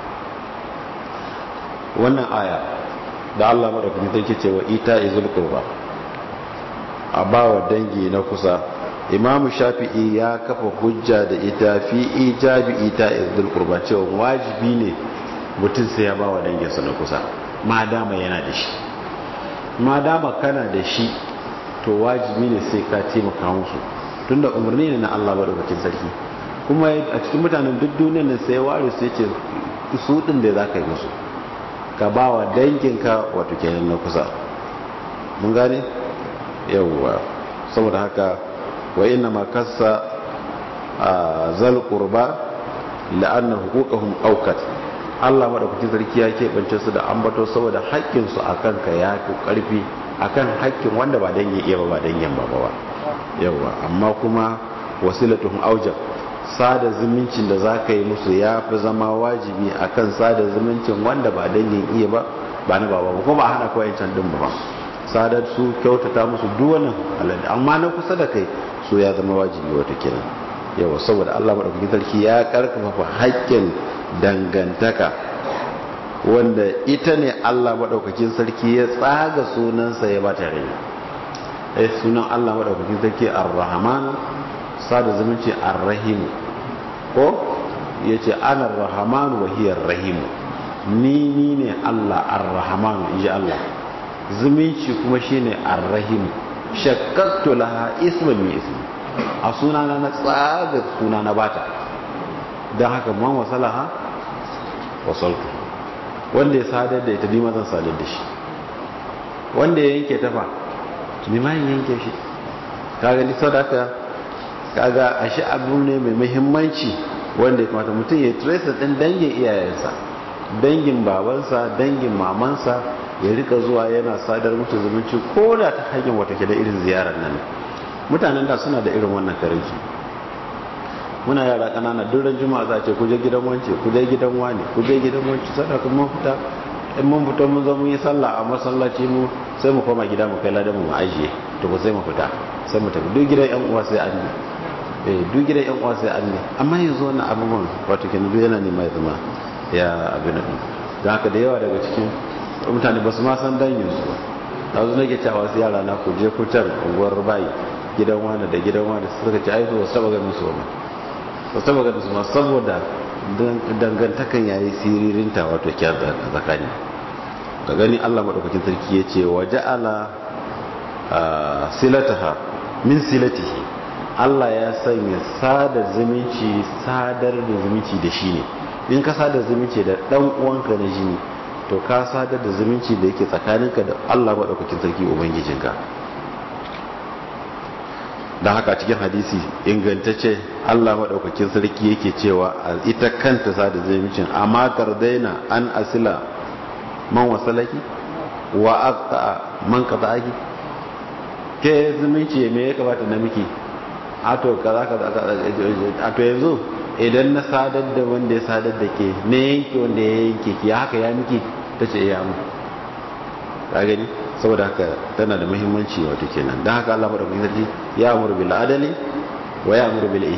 wannan aya da Allah madaukakin sarki ce wa ita izul qurba, a bawa dangi na kusa, Imam Shafi'i ya kafa hujja da ita fi ijabi ita izul qurba, cewa wajibi ne mutum sai ya bawa danginsa na kusa ma dama yana da shi. ma dama kana da shi to wajibi ne sai ka taimaka musu, tunda umarni ne na Allah madaukakin sarki. kuma a cikin mutanen duk duniyar nan sai ware sai ce su din da zaka yi musu, ka bawa danginka wato kenan na kusa. mun gane yawwa, saboda haka wa inna ma kassa zal qurba la'anna huquqahum awqat, Allah madaukakin sarki ya keɓance su da ambato saboda haƙƙinsu a kanka ya fi ƙarfi akan haƙƙin wanda ba dangin iya ba dangin ba. yawa amma kuma wasilatuhum aujab, sada zumuncin da za ka yi musu ya fi zama wajibi akan sada zumuncin wanda ba dangin iya ba na baba ba, kuma ba hana kawai can din ba. sadar su kyautata musu duwannan alade, amma na kusa da kai su ya zama wajibi wata kenan. yawa saboda Allah madaukakin sarki ya karfafa haƙƙin dangantaka, wanda ita ne Allah madaukakin sarki ya tsaga sunansa ya bata rai. sunan Allah madaukakin sarki Ar-Rahman sada zumunci ar-rahim ko yace ana ar-rahman wa hiya ar-rahim ni ne Allah ar-rahman inji Allah zumunci kuma shine ar-rahim shakkaktu laha isman min ismi a sunana na tsaga suna na bata dan haka man wasalaha wasaltu wanda ya sadar da ita ni ma zan sadar da shi wanda ya yanke ta fa ni ma yanke shi kaga ni sadaka kaga ashe abu ne mai muhimmanci wanda ya kamata mutum ya trace din dangin iyayensa dangin babansa dangin mamansa ya rika zuwa yana sadar mutu zumunci ko da ta hanyar wata ke da irin ziyarar nan mutanen da suna da irin wannan karinci muna yara kanana duran juma'a za a ce kuje gidan wance kuje gidan wani kuje gidan wance sadaka mun fita in mun fito mun zo mun yi sallah a masallaci mu sai mu koma gida mu kai ladan mu ajiye to ko sai mu fita sai mu tafi duk gidan yan uwa sai an ne duk gidan yan uwa sai an ne amma yanzu wannan abubuwan wato kenan duk yana nema ya zama ya abin nan don haka da yawa daga cikin mutane ba su ma san dangin su ba da wasu nake cewa wasu yara na ku je kutar unguwar bayi gidan wani da gidan wani suka ce aiki wasu taba ganin su ba wasu taba ganin su ma saboda dangantakan yayi siririnta wato kyan tsakani ga gani Allah madaukakin sarki ya ce wa ja'ala silataha min silatihi Allah ya sanya sadar zumunci sadar da zumunci da shi ne in ka sadar zumunci da dan uwanka na jini to ka sadar da zumunci da yake tsakaninka da Allah madaukakin sarki ubangijinka da haka cikin hadisi ingantacce Allah madaukakin sarki yake cewa ita kanta sadar zumuncin amma tardaina an asila man wasalaki wa aqta man qata'aki ke zumunci me ya kamata na miki a to kaza a to yanzu idan na sadar da wanda ya sadar da ke ne yanke wanda ya yanke ki haka ya miki ta ce ya mu ka gani saboda haka tana da muhimmanci wato kenan don haka Allah madaukakin sarki ya amuru bil adali wa ya amuru bil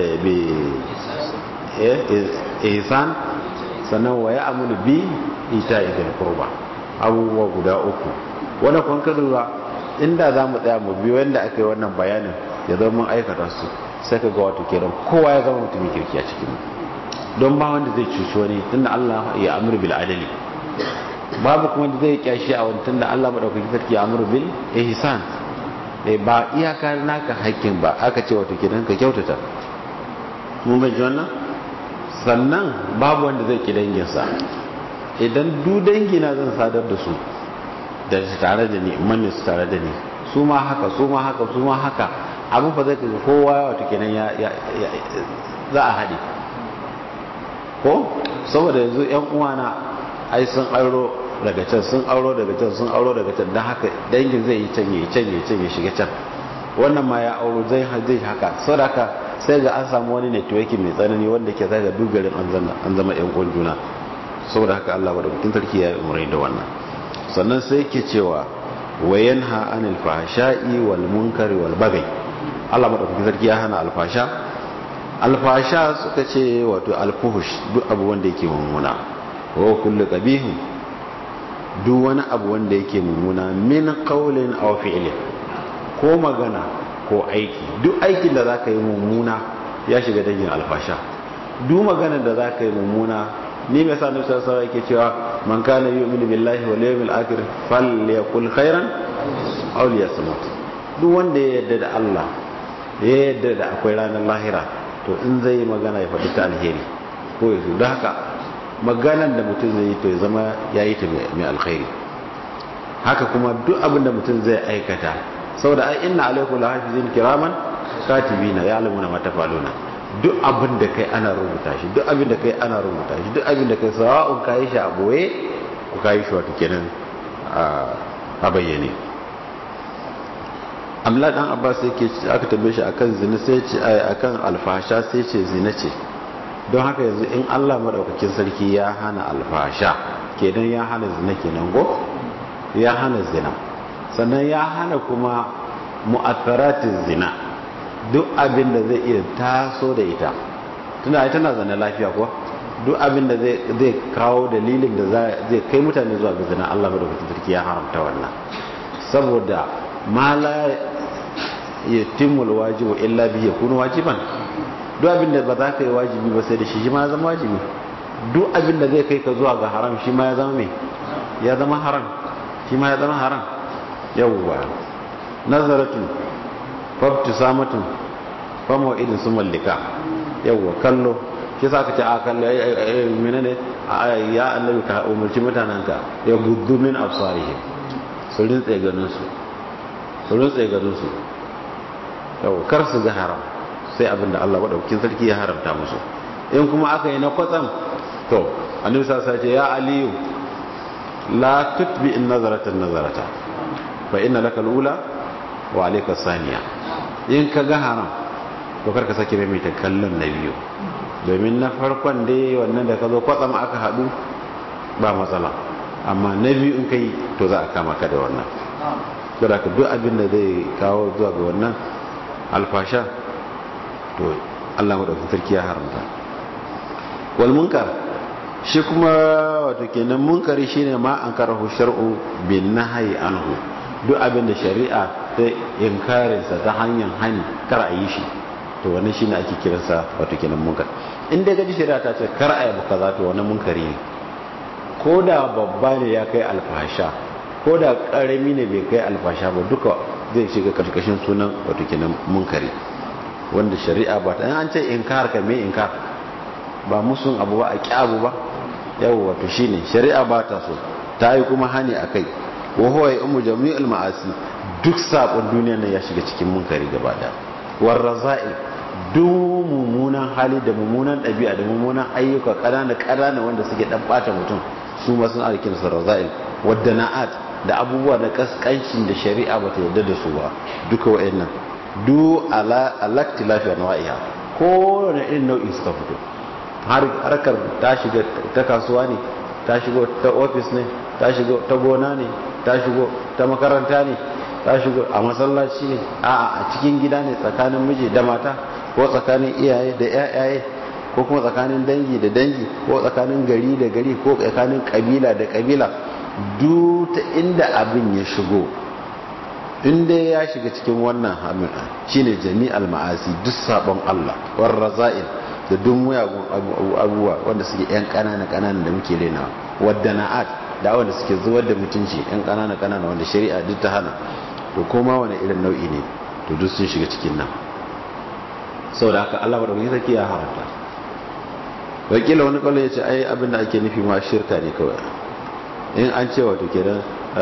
ihsan sannan wa ya amuru bi ita'i bil qurba abubuwa guda uku wanda kun kaduwa inda zamu tsaya mu bi wanda aka yi wannan bayanin ya zama mun aikata su sai ka ga wato kenan kowa ya zama mutumin kirki a cikin don ba wanda zai cuci wani tunda Allah ya amuru bil adali babu kuma da zai kyashi a wani tunda Allah madaukakin sarki ya amuru bil ihsan ba iyaka naka haƙƙin ba aka ce wato kenan ka kyautata mun bai ji wannan sannan babu wanda zai ki danginsa idan du dangina zan sadar da su da tare da ni manne su tare da ni su ma haka su ma haka su ma haka abin fa zai kaga kowa wato kenan ya za a haɗe ko saboda yanzu yan uwana ai sun auro daga can sun auro daga can sun auro daga can don haka dangin zai yi can ya shiga can wannan ma ya auro zai haka saboda haka sai ga an samu wani networking mai tsanani wanda ke zaga dugarin an zama yan uwan juna saboda haka Allah madaukakin sarki ya yi umarni da wannan sannan sai yake cewa wayanha anil fahsha'i wal munkari wal baghi Allah madaukakin sarki ya hana alfasha suka ce wato alfuhush duk abu wanda yake mummuna wa kullu qabihin duk wani abu wanda yake mummuna min qawlin aw fi'lin ko magana ko aiki duk aikin da zaka yi mummuna ya shiga dangin alfasha duk magana da zaka yi mummuna ni mai sanin sarsawa yake cewa man kana yu'minu billahi wal yawmil akhir falyakul khairan aw liyasmut duk wanda ya yarda da Allah ya yarda da akwai ranar lahira to in zai magana ya faɗi ta alheri ko ya zo da haka maganan da mutum zai yi to ya zama ya yi ta mai alkhairi haka kuma duk abin da mutum zai aikata saboda ai inna alaikum lahafizin kiraman katibina ya'lamuna ma tafaluna duk abin da kai ana rubuta shi duk abin da kai ana rubuta shi duk abin da kai sawa'un kai shi a boye ko kai shi wato kenan a bayyane Abdullah dan Abbas yake aka tambaye shi akan zina sai ce akan alfasha sai ce zina ce don haka yanzu in Allah madaukakin sarki ya hana alfasha kenan ya hana zina kenan go ya hana zina sannan ya hana kuma mu'atharatin zina duk abin da zai iya taso da ita tunda ita na zana lafiya ko duk abin da zai kawo dalilin da zai kai mutane zuwa ga zina Allah madaukakin sarki ya haramta wannan saboda mala yatimul wajibu illa bihi yakunu wajiban. Duk abin da ba za ka yi wajibi ba sai da shi ma ya zama wajibi. Duk abin da zai kai ka zuwa ga haram shi ma ya zama me ya zama haram, shi ma ya zama haram. Yawwa nazaratun fabtisamatun fa mau'idin summa lika. Yawwa kallo ke sa ka ce a kallo menene ya annabi ka umarci mutananka ya guddu min absarihim su rintse ganin su, su rintse ganin su. Yawwa kar su ga haram sai abinda Allah madaukakin sarki ya haramta musu. In kuma aka yi na kwatsam to annabi sallallahu alaihi wasallam ce ya aliyu la tutbi in nazaratan nazarata fa inna laka alula wa alayka saniya. In ka ga haram to karka sake mai ta kallon na biyu, domin na farkon dai wannan da ka zo kwatsam aka hadu ba matsala, amma na biyu in kai to za a kama ka da wannan. saboda ka duk abin da zai kawo zuwa ga wannan alfasha to Allah madaukakin sarki ya haramta. Wal munkar shi kuma wato kenan munkari shine ma an karahu shar'u bin nahyi anhu. Duk abin da shari'a ta inkarin sa ta hanyar hani kar a yi shi to wannan shine ake kiransa wato kenan munkar. In dai gaji shari'a ta ce kar a yi kaza to wannan munkari ne, ko da babba ne ya kai alfasha, ko da karami ne bai kai alfasha ba, duka zai shiga karkashin sunan wato kenan munkari wanda shari'a ba ta. An ce inkar ka me inkar ba musun abu ba a ƙi abu ba. Yau wato shine shari'a ba ta so ta yi kuma hani akai. Wa huwa ya'mu jami'ul ma'asi, duk sabon duniya ne ya shiga cikin munkari gaba da. War raza'il, duk mummunan hali da mummunan ɗabi'a da mummunan ayyuka ƙanana wanda suke dan bata mutum su ma sun alkin su raza'il. Wadda na'at da abubuwa na kaskancin da shari'a ba ta yarda da su ba, duka wa'annan du alaktilafi anwa'iha, ko wani irin nau'in suka fito. Harkar ta shiga ta kasuwa ne, ta shigo ta ofis ne, ta shigo ta gona ne, ta shigo ta makaranta ne, ta shigo a masallaci ne, a cikin gida ne tsakanin miji da mata, ko tsakanin iyaye da yayaye, ko kuma tsakanin dangi da dangi, ko tsakanin gari da gari, ko tsakanin kabila da kabila. Duk ta inda abin ya shigo, inda ya shiga cikin wannan hamina shine jami'al ma'asi, duk sabon Allah war raza'il da duk muyagun abubuwa wanda suke yan kanana da muke rena, wadda na'at da wanda suke zuwar da mutunci yan kanana wanda shari'a duk ta hana, to koma wani irin nau'i ne to duk sun shiga cikin nan. Saboda haka Allah madaukakin sarki ya haramta. Wakila wani kallon ya ce ai abinda ake nufi ma shirka ne kawai. In an ce wato kenan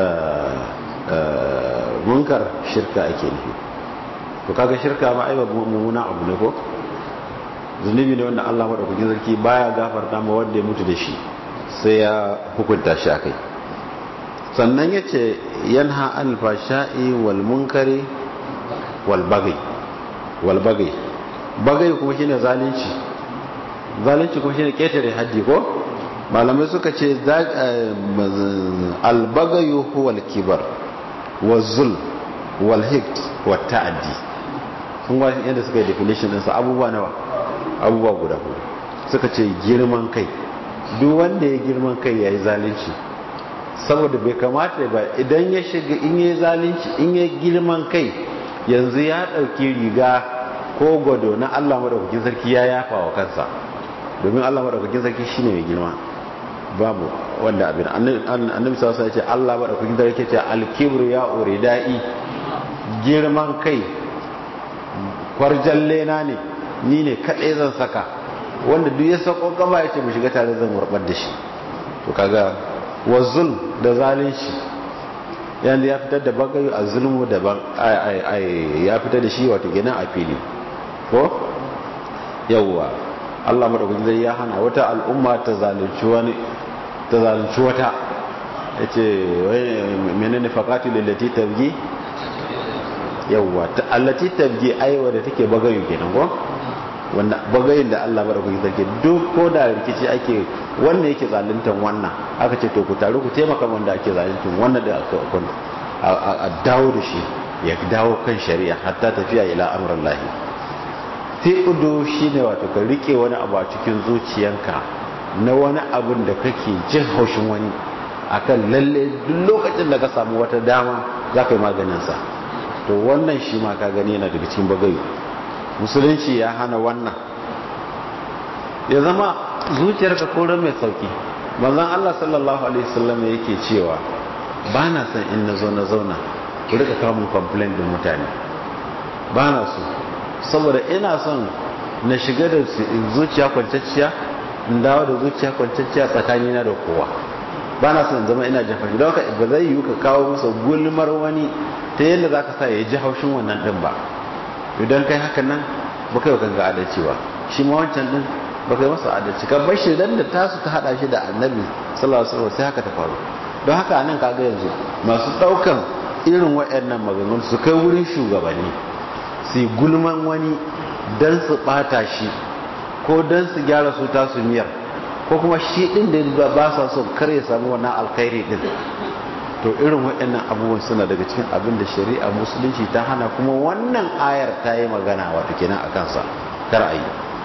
munkar shirka ake nufi, to kaga shirka ma ai mummuna abu ne ko zunubi ne wanda Allah madaukakin sarki baya gafarta ma wanda ya mutu da shi, sai ya hukunta shi akai. Sannan yace yanha anil fashai wal munkari wal baghi. Baghi kuma shine zalunci kuma shine ketare haddi ko. Malamai suka ce al baghi huwa al kibar wa zul wal hiqd wa ta'addi. kun ga yadda suka yi definition din sa abubuwa nawa, abubuwa guda hudu. Suka ce girman kai, duk wanda ya girman kai yayi zalunci, saboda bai kamata ba idan ya shiga in yayi zalunci, in yayi girman kai yanzu ya dauki riga ko gwado na Allah madaukakin sarki ya yafa wa kansa, domin Allah madaukakin sarki shine mai girma, babu wanda abin annabi sallallahu alaihi wasallam ya ce Allah madaukakin sarki ya ce al-kibru ya uridai, girman kai kwarjalle na ne, ni ne kadai zan saka, wanda duk ya sako gaba ya ce mu shiga tare zan warbar da shi. to kaga wazul da zalunci yanda ya fitar da bagayu a zulmu daban, ya fitar da shi wato gina a fili ko yawwa. Allah madaukakin zai ya hana wata al'umma ta zalunci wata, yace menene faqati lillati tabgi, yawwa allati tabgi aiwa da take bagayu kenan ko, wanda bagayin da Allah madaukakin sarki duk ko da rikici ake wanda yake zaluntan wannan aka ce to ku taru ku taimaka wanda ake zaluntan wannan da a dawo da shi ya dawo kan shari'a hatta tafiya ila amrullahi. Tiqudu shine wato ka rike wani abu a cikin zuciyanka na wani abun da kake jin haushin wani, akan lalle duk lokacin da ka samu wata dama za ka yi maganin sa. to wannan shi ma ka gani yana daga cikin bagayu. Musulunci ya hana wannan, ya zama zuciyarka koren mai sauki. Manzon Allah sallallahu alaihi wasallam yake cewa ba na son in na zauna ku rika kawo mun complaint din mutane, ba na so, saboda ina son na shiga da zuciya kwanciyar, in dawo da zuciya kwanciyar tsakanina da kowa. ba na son zama ina jafa don haka ba zai yi ka kawo masa gulmar wani ta yadda za ka sa ya ji haushin wannan din ba. Idan kai haka nan ba kai kan ga adalci ba, shi ma wancan din ba kai masa adalci ka bar shi dan da tasu ta hada shi da annabi sallallahu alaihi wasallam sai haka ta faru. Don haka nan kaga yanzu masu daukan irin waɗannan maganganun su kai wurin shugabanni su gulman wani dan su bata shi ko dan su gyara su tasu miyar, ko kuma shi din da ba sa so kar ya samu wannan alkhairi din. To irin waɗannan abubuwan suna daga cikin abin da shari'a musulunci ta hana, kuma wannan ayar ta yi magana wato kenan akan sa kar a yi.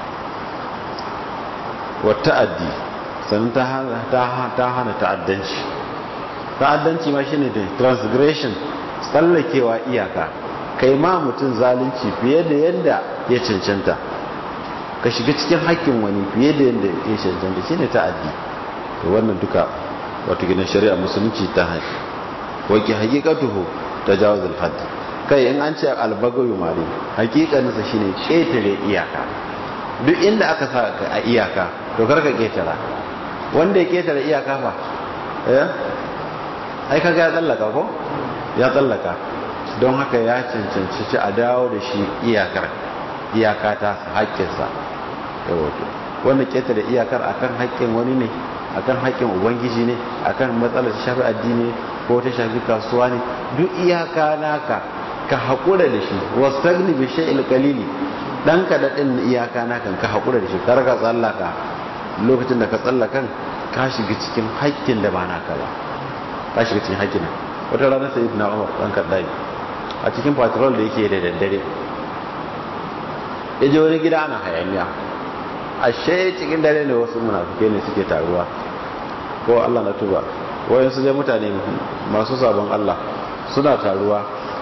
Wa ta'addi, sannan ta hana ta'addanci ma shine da transgression, tsallakewa iyaka, kai ma mutum zalunci fiye da yadda ya cancanta, ka shiga cikin haƙƙin wani fiye da yadda ya cancanta, shine ta'addi. To wannan duka wato gidan shari'a musulunci ta hanyar waki haqiqatuhu tajawuz al-hadd. Kai in an ce al-bagayu mali haqiqaninsa shine ketare iyaka. Duk inda aka sa ka a iyaka to karka ketara. Wanda ya ketare iyaka fa ai kaga ya tsallaka ko ya tsallaka. Don haka ya cancanci a dawo da shi iyaka ta haƙƙinsa. Wanda ketare iyakar akan haƙƙin wani ne, akan haƙƙin ubangiji ne, akan matsalar shafi addini ko ta shafi kasuwa ne, duk iyaka naka ka haƙura da shi. wastagni bi shay'il qalili, dan ka dadin iyaka naka ka haƙura da shi, kar ka tsallaka. Lokacin da ka tsallakan ka shiga cikin haƙƙin da ba naka ba, ka shiga cikin haƙƙin. Wata rana sayyidina Umar dan Kaddafi a cikin patrol da yake da daddare yaje wani gida ana hayaniya, ashe cikin dare ne wasu munafike ne suke taruwa, ko Allah na tuba wayansu dai mutane masu sabon Allah suna taruwa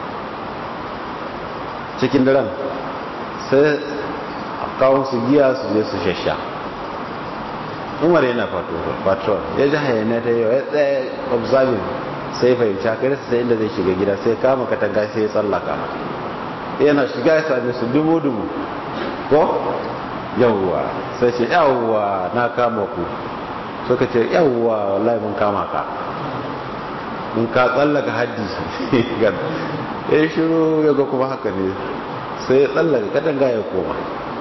cikin daren, sai kawo su giya su je su shasha. Umar yana patrol ya ji hayaniya ta yau, ya tsaye observing, sai fahimci haka sai inda zai shiga gida, sai kama katanga sai ya tsallaka. Yana shiga ya same su dubu ko yawwa, sai ce yawwa na kama ku, suka ce yawwa wallahi mun kama ka, mun ka tsallaka haddi. Ya shiru ya ga kuma haka ne, sai ya tsallaka katanga ya koma.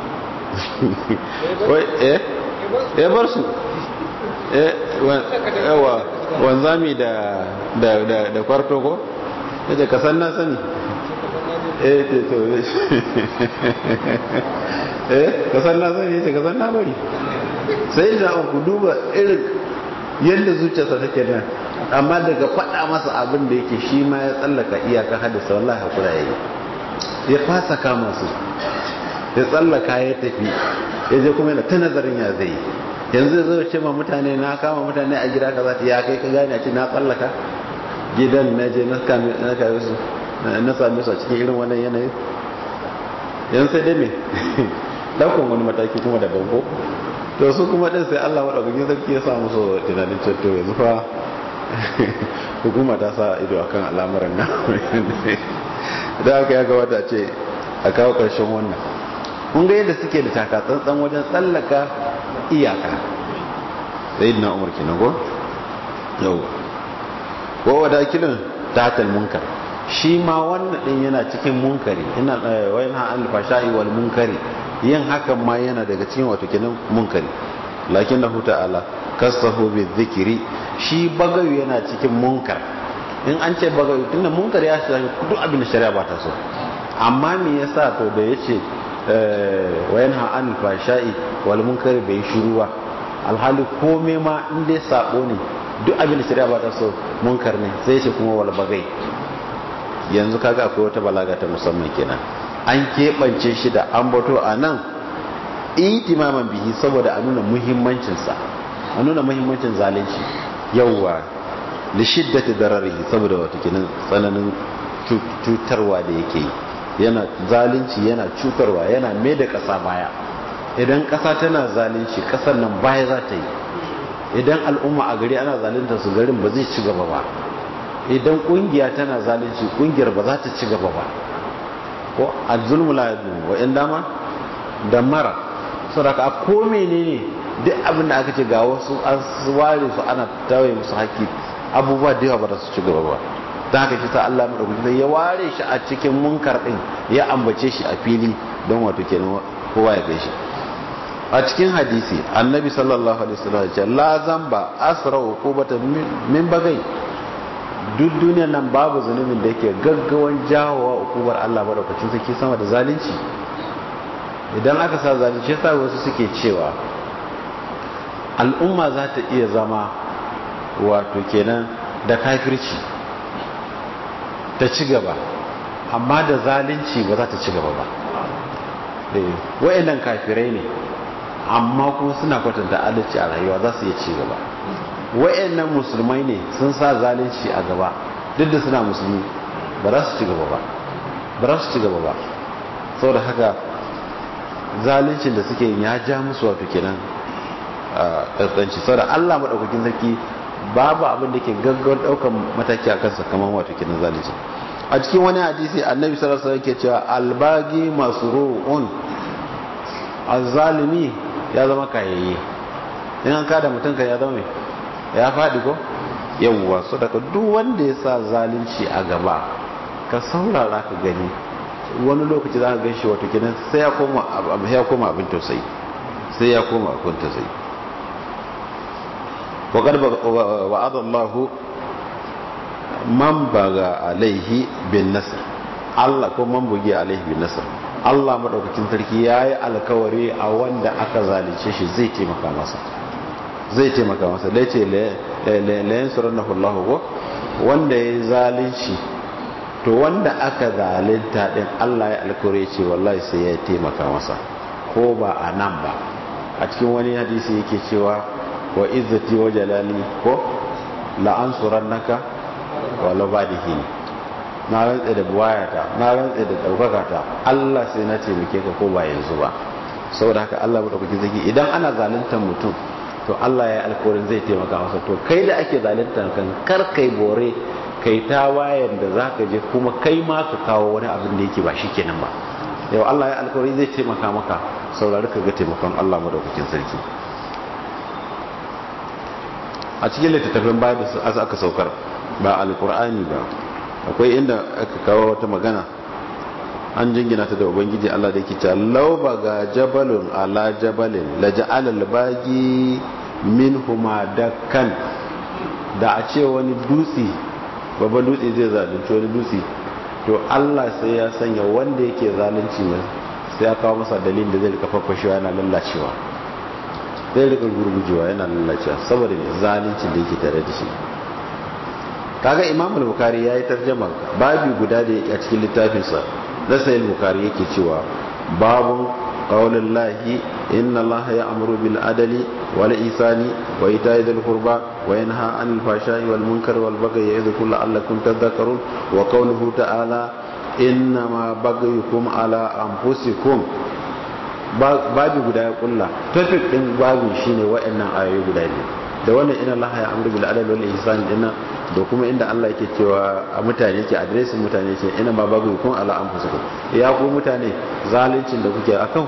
Ya bar su yawa wanzami da kwarto ko ya ce kasan na sani kasan na sani ya ce kasan na bari. Sai da ku duba irin yadda zuciyarsa take nan, amma daga faɗa masa abin da yake shi ma ya tsallaka iyaka hadisa, wallahi hakura yayi, ya fasa kama su, ya tsallaka ya tafi, ya je kuma yana ta nazarin ya zai. Yanzu zai ce ma mutane na kama mutane a gida kaza, ya kai ka gane a ce na tsallaka gidan, na je na same su a cikin irin wannan yanayi. Yanzu sai dai me ɗaukan wani mataki kuma da banko. To su kuma ɗin sai Allah maɗaukakin sarki ya sa musu tunanin ceto yanzu fa hukuma ta sa ido akan al'amuran nan. Da aka ya gabata ce a kawo ƙarshen wannan. Kun ga yadda suke da taka tsantsan wajen tsallaka iyaka. Sayyidina Umar kenan ko yau ko wadakilin tatal munkar, shi ma wannan din yana cikin munkari. Ina wayna al-fashai wal munkari, yin hakan ma yana daga cikin wato kenan munkari. Lakinnahu ta'ala kasahu bi dhikri, shi bagayu yana cikin munkar. In an ce bagayu tunda munkar ya shafi duk abin da shari'a ba ta so, amma me yasa to da yace wayanha anil fashai wal munkari bai shiru ba, alhali komai ma in dai sabo ne, duk abin da shari'a ba ta so munkar ne, sai yace kuma wal bagai. Yanzu kaga akwai wata balaga ta musamman kenan, an keɓance shi da ambato a nan itimaman bihi saboda a nuna muhimmancinsa, a nuna muhimmancin zalunci. Yawwa li shiddati dararihi, saboda wata kenan tsananin cutarwa da yake yi, yana zalunci, yana cutarwa, yana mai da ƙasa baya. Idan ƙasa tana zalunci, ƙasar nan baya za ta yi. Idan al'umma a gari ana zalunta su, garin ba zai ci gaba ba. Idan ƙungiya tana zalunci, ƙungiyar ba za ta ci gaba ba. Ko az-zulmu la yadhlim wa in dama da mara. Saboda a ko menene duk abin da aka ce ga wasu an ware su ana tawaye musu haƙƙi, abubuwa da yawa ba za su ci gaba ba. Da haka kisa Allah madaukaki ya ware shi a cikin munkar din, ya ambace shi a fili don wato kenan kowa ya gaishe. A cikin hadisi annabi sallallahu alaihi wasallam ya ce la zamba asra uqubatan min bagai. Duk duniyar nan babu zunubin da yake gaggawan jawowa ukubar Allah madaukakin sarki sama da zalunci. Idan aka sa zalunci, sai wasu suke cewa al'umma za ta iya zama wato kenan da kafirci ta ci gaba, amma da zalunci ba za ta ci gaba ba. Wa'annan kafirai ne, amma kuma suna kwatanta adalci a rayuwa, za su iya ci gaba. Wa'annan musulmai ne, sun sa zalunci a gaba, duk da suna musulmi ba za su ci gaba ba, ba za su ci gaba ba. Saboda haka zaluncin da suke ya ja musu wato kenan kaskanci. Saboda Allah madaukakin sarki babu abin da ke gaggawar daukan mataki a kansa kamar wato kenan zalunci. A cikin wani hadisi annabi sallallahu alaihi wasallam yake cewa albagi masru'un, azzalimi ya zama kayayye. In an kada mutum ka ya zama mai ya faɗi ko yawwa. So daga duk wanda ya sa zalunci a gaba, ka saurara ka gani, wani lokaci za ka gan shi wato kenan sai ya koma abin tausayi, sai ya koma abin tausayi. wa qad wa'ada Allahu man baga alaihi bin nasr. Allah ko man bugi alaihi bin nasr, Allah madaukakin sarki yayi alkawari a wanda aka zalunce shi zai taimaka masa, zai taimaka masa. Da yace la yansurannahu Allah, ko wanda yayi zalunci, to wanda aka zalunta din Allah ya alkawari ce wallahi sai ya taimaka masa, ko ba a nan ba. A cikin wani hadisi yake cewa wa izzati wa jalali ko la ansurannaka wala badihi, na rantsa da buwayata, na rantsa da daukakata, Allah sai na taimake ka ko ba yanzu ba. Saboda haka Allah madaukaki zaki, idan ana zaluntar mutum to Allah ya alƙawarin zai taimaka masa. To kai da ake zaluntar kan, kar kai bore, kai tawayen da zaka je kuma kai ma ka kawo wani abin da yake ba shikenan ba. Yau Allah ya alƙawari zai taimaka maka, saurari ka ga taimakon Allah madaukakin sarki. A cikin littattafan baya da aka saukar, ba alkur'ani ba, akwai inda aka kawo wata magana an jingina ta da ubangiji Allah da yake cewa law baga jabalun ala jabalin la ja'ala al-bagi minhuma dakkan. Da a ce wani dutse, babban dutse zai zalunci wani dutse, to Allah sai ya sanya wanda yake zalunci ne, sai ya kawo masa dalilin da zai rika farfashewa yana lallacewa, zai rika gurgujewa yana lallacewa saboda zalunci da yake tare da shi. Kaga Imam al-Bukhari yayi tarjuma babu guda da yake a cikin littafinsa na Sahih al-Bukhari, yake cewa babun qaulullahi inna Allaha ya'muru bil adli wal ihsani wa ita'i dhil qurba wa yanha 'anil fahsha'i wal munkari wal bagyi ya'idhukum la'allakum tadhakkarun, wa qawluhu ta'ala innama bagyukum ala anfusikum. Babu guda ya kulla, topic din babu shine wa'annan ayoyi guda biyu, da wannan inna Allaha ya'muru bil adli wal ihsani dinnan, da kuma inda Allah yake cewa a mutane ke adresin mutane ce ina ma babu kun ala anfusikum, ya ku mutane zalincin da kuke akan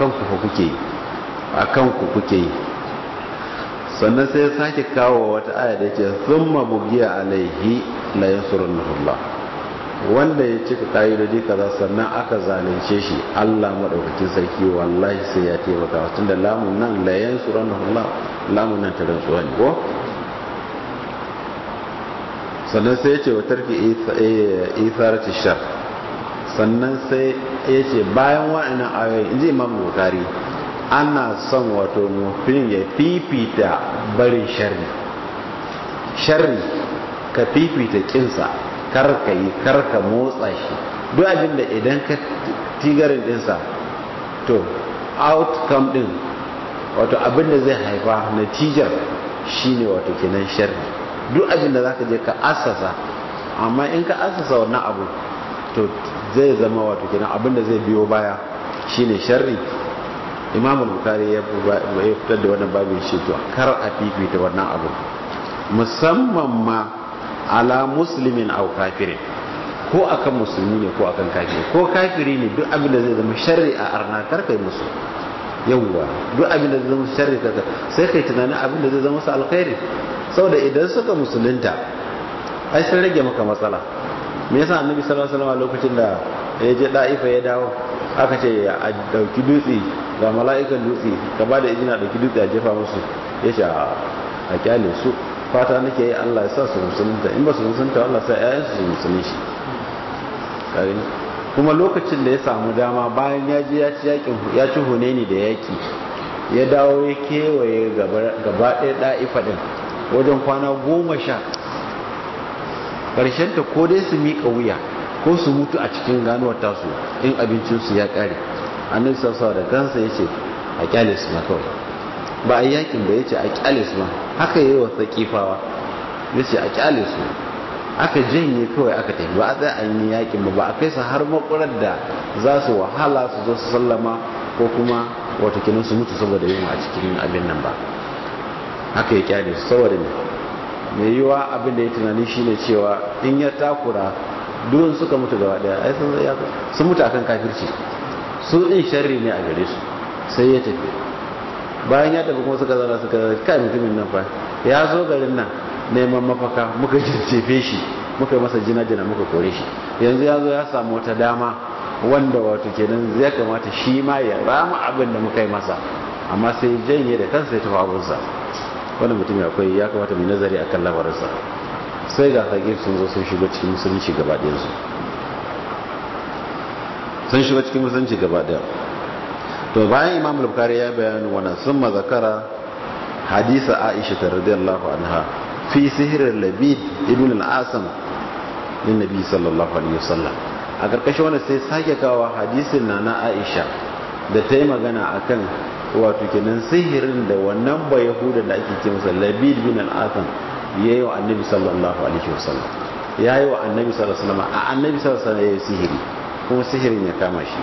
ku kuke yi. Sannan sai ya sake kawo wata aya da yake thumma bugiya alaihi la yansurunnahu Allah, wanda ya cika kayyade kaza sannan aka zalunce shi, Allah madaukakin sarki wallahi sai ya taimaka. Tunda lamun nan la yansurunnahu Allah, lamun nan ta rantsuwa ne ko. Sannan sai ya ce wa tarki itharati shar. Sannan sai ya ce bayan wa'annan ayoyi, inji Imam Bukhari, ana son wato mutum ya fifita barin sharri ka fifita kinsa, kar ka yi, kar ka motsa shi. Duk abin da idan ka tigarin dinsa, to outcome din, wato abin da zai haifa natijar shine wato kenan sharri. Duk abin da zaka je ka assasa, amma in ka assasa wannan abu to zai zama wato kenan abinda zai biyo baya shine sharri. Imam al-Bukhari ya fitar da wannan babin shi to kar a fifita wannan abu musamman ma ala muslimin aw kafirin, ko akan musulmi ne ko akan kafiri, ko kafiri ne duk abin da zai zama sharri a arna kar kai musu. Yawwa duk abin da zai zama sharri kaga sai kai tunanin abin da zai zama su alkhairi, saboda idan suka musulunta ai sun rage maka matsala. Me yasa annabi sallallahu alaihi wasallam lokacin da ya je Daifa ya dawo aka ce a dauki dutse ga mala'ikan dutse ka ba da izina dauki dutse a jefa musu, ya ce a kyale su, fata nake yi Allah ya sa su musulunta, in ba su musulunta Allah sai ƴaƴansu su musulunci. Kuma lokacin da ya samu dama bayan ya je ya ci Hunaini da yaki, ya dawo ya kewaye gaba ɗaya Daifa din wajen kwana 10 ta ko dai su miƙa wuya ko su mutu a cikin ganuwar tasu in abincinsu ya ƙare. Annabi sallallahu da kansa ya ce a kyale su ma kawai, ba a yakin ba ya ce a kyale su ma. Haka yi wa sakifawa ya ce a kyale su, aka janye kawai aka tafi, ba a tsaye an yi yakin ba a kai su har makurar da za su wahala su zo su sallama ko kuma watakilin su mutu saboda yunwa a cikin abin nan ba. Haka ya kyale su saboda ne mai yiwa abin da ya tunani shine cewa in ya takura duwan suka mutu gaba daya ai sun mutu akan kafirci, su din sharri ne a gare su. Sai ya tafi, bayan ya tafi kuma suka zana suka kai mutumin nan fa ya zo garin nan neman mafaka, muka jefe shi, muka yi masa jina-jina, muka kore shi, yanzu ya zo ya samu wata dama wanda wato kenan zai kamata shi ma ya rama abin da muka yi masa, amma sai janye da kansa ya tafi abinsa. Wani mutum akwai ya kamata mai nazari akan lamarinsa. Sai ga haƙiƙ sun zo sun shiga cikin musulunci gaba ɗayansu, sun shiga cikin musulunci gaba ɗaya. To bayan Imam al-Bukhari ya bayani wannan, sun mazakara hadisa Aisha radiyallahu anha fi sihirin Labid ibn al-Asam lin Nabi sallallahu alaihi wasallam. A karkashin wannan sai sake kawo hadisin na Aisha da ta yi magana akan wato kenan sihirin da wannan ba yahuda da ake ce masa Labid bin al-Atham yayi wa annabi sallallahu alaihi wasallam, yayi wa annabi sallallahu alaihi wasallam, a annabi sallallahu alaihi wasallam yayi sihiri kuma sihirin ya kama shi.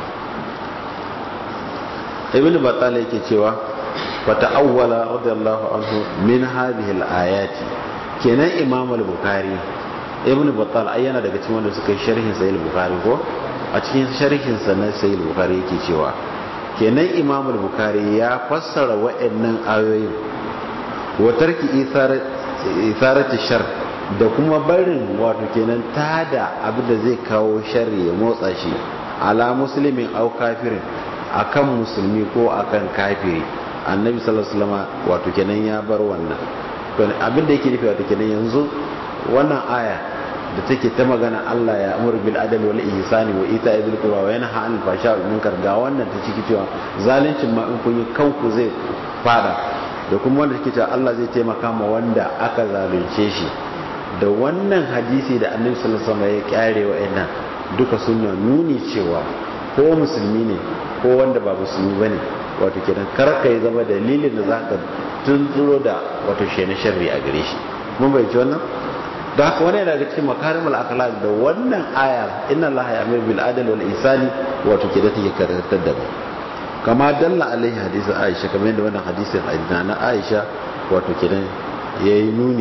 Ibn Battal yake cewa wa ta'awwala radiyallahu anhu min hadhihi al-ayati. Kenan Imam al-Bukhari, Ibn Battal ayyana daga cikin wanda suka yi sharhin Sahih al-Bukhari ko a cikin sharhin sa na Sahih al-Bukhari yake cewa kenan Imam al-Bukhari ya fassara wa'annan ayoyin wa tarki isarati shar da kuma barin wato kenan tada abin da zai kawo sharri ya motsa shi ala muslimin aw kafirin, akan musulmi ko akan kafiri. Annabi sallallahu alaihi wasallam wato kenan ya bar wannan. To abin da yake nufi wato kenan yanzu wannan aya da take ta magana Allah ya amuru bil adl wal ihsani wa ita'i bil qurba wa yanha 'anil fahsha'i wal munkar, ga wannan ta ciki cewa zalincin ma in kun yi kanku zai fada, da kuma wanda take cewa Allah zai taimaka ma wanda aka zalunce shi. Da wannan hadisi da Annabi sallallahu alaihi wasallam ya kyare wa'annan duka sunna nuni cewa ko musulmi ne ko wanda ba musulmi bane wato kenan karka ya zama dalilin da zaka tunzuro da wato shene sharri a gare shi. Mun bai ci wannan da haka wani daga cikin makarimul akhlaq da wannan aya inna allaha ya'muru bil adli wal ihsani wato ke da take karantar da mu, kama dalla alaihi hadisi Aisha, kamar yadda wannan hadisin na Aisha wato kenan yayi nuni.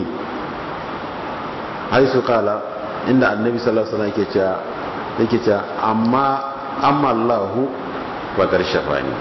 Haisu kala inda annabi sallallahu alaihi wasallam yake cewa amma Allahu wa karshafani,